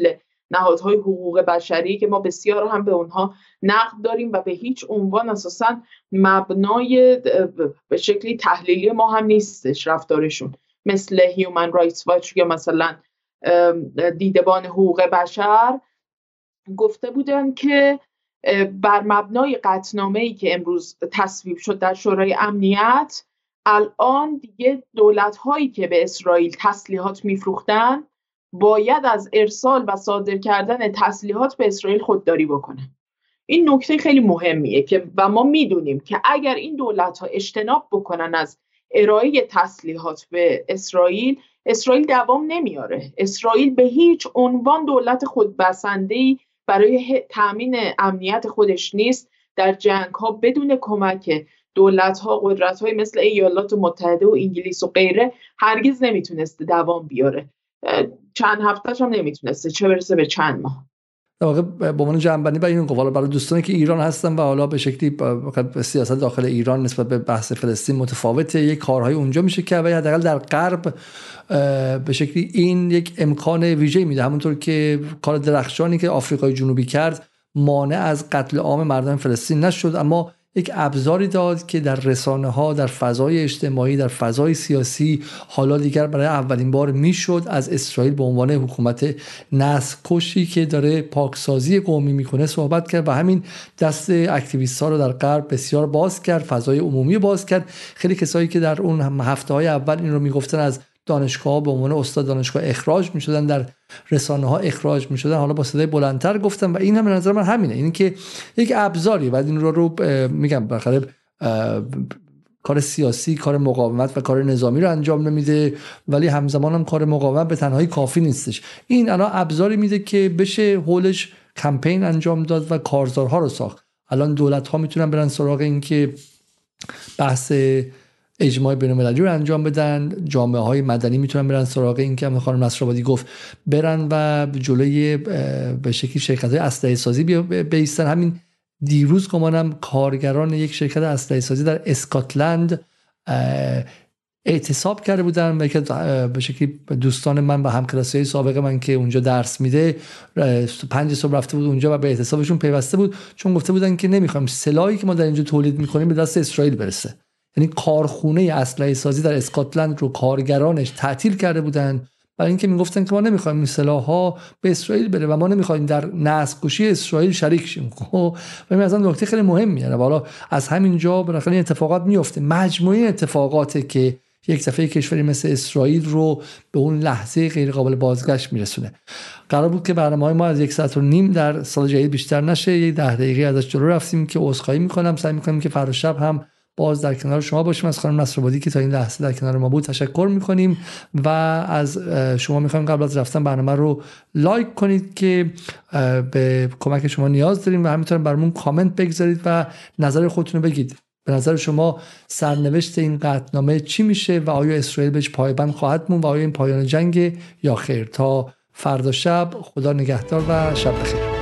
نهادهای حقوق بشری که ما بسیار هم به اونها نقد داریم و به هیچ عنوان اساساً مبنای به شکلی تحلیلی ما هم نیستش رفتارشون، مثل هیومن رایتس واچ یا مثلا دیدبان حقوق بشر گفته بودن که بر مبنای قطعنامه‌ای که امروز تصویب شد در شورای امنیت، الان دیگه دولت‌هایی که به اسرائیل تسلیحات می‌فروختن باید از ارسال و صادر کردن تسلیحات به اسرائیل خودداری بکنن. این نکته خیلی مهمیه که و ما میدونیم که اگر این دولت‌ها اجتناب بکنن از ارائه تسلیحات به اسرائیل، اسرائیل دوام نمیاره. اسرائیل به هیچ عنوان دولت خودبسنده‌ای برای تأمین امنیت خودش نیست. در جنگ‌ها بدون کمک دولت‌ها، قدرت‌های مثل ایالات متحده و انگلیس و غیره هرگز نمیتونسته دوام بیاره. چند هفتهش هم نمیتونسته، چه برسه به چند ماه. در واقع به عنوان جنبندی برای این قوالا برای دوستانی که ایران هستن و حالا به شکلی سیاست داخل ایران نسبت به بحث فلسطین متفاوته، یک کارهای اونجا میشه که و حداقل در غرب به شکلی این یک امکان ویژه‌ای میده، همونطور که کار درخشانی که آفریقای جنوبی کرد مانع از قتل عام مردم فلسطین نشد، اما یک ابزاری داد که در رسانه ها، در فضای اجتماعی، در فضای سیاسی حالا دیگر برای اولین بار میشد از اسرائیل به عنوان حکومت نسل کشی که داره پاکسازی قومی میکنه صحبت کرد و همین دست اکتیویست ها رو در غرب بسیار باز کرد، فضای عمومی باز کرد. خیلی کسایی که در اون هفته های اول این رو میگفتن از دانشگاه به عنوان استاد دانشگاه اخراج میشدن، در رسانه ها اخراج میشدن، حالا با صدای بلندتر گفتن و این هم به نظر من همینه، این که یک ابزاری و این رو رو میگم بالاخره کار سیاسی، کار مقاومت و کار نظامی رو انجام نمیده، ولی همزمان هم کار مقاومت به تنهایی کافی نیستش. این الان ابزاری میده که بشه حولش کمپین انجام داد و کارزارها رو ساخت. الان دولت ها میتونن برن سراغ این که بحث اجماع بین‌المللی رو انجام بدن، جامعه های مدنی میتونن برن سراغ این که خانم نصرآبادی گفت برن و جلوی به شکلی شرکت های اسلحه سازی بیستن. همین دیروز گمانم کارگران یک شرکت اسلحه سازی در اسکاتلند اعتصاب کرده بودن و که به شکلی دوستان من و همکلاسی‌های سابق من که اونجا درس میده پنج صبح رفته بود اونجا و به اعتصابشون پیوسته بود، چون گفته بودن که نمیخوایم سلاحی که ما در اینجا تولید میکنیم به دست اسرائیل برسه. یعنی کارخونه اسلحه سازی در اسکاتلند رو کارگرانش تعطیل کرده بودن برای اینکه میگفتن که ما نمیخوایم این سلاح‌ها به اسرائیل بره و ما نمیخوایم در نسل‌کشی اسرائیل شریک شیم. خب و مثلا نکته خیلی مهمیه، والا از همین جا بالاخره این اتفاقات میفته، مجموعه اتفاقاتی که یک دفعه کشوری مثل اسرائیل رو به اون لحظه غیر قابل بازگشت میرسونه. قرار بود که برنامه‌های ما از یک ساعت و نیم در سال جدید بیشتر نشه، یک ده دقیقه ازش جلو رفتیم که عذرخواهی میکنم. سعی میکنیم که فردا شب هم باز در کنار شما باشیم. از خانم نصرآبادی که تا این لحظه در کنار ما بود تشکر میکنیم و از شما میخوایم قبل از رفتن برنامه رو لایک کنید که به کمک شما نیاز داریم و همینطور برامون کامنت بگذارید و نظر خودتون رو بگید. به نظر شما سرنوشت این قطعنامه چی میشه و آیا اسرائیل بهش پایبند خواهد موند و آیا این پایان جنگ یا خیر؟ تا فردا شب، خدا نگهدار و شب بخیر.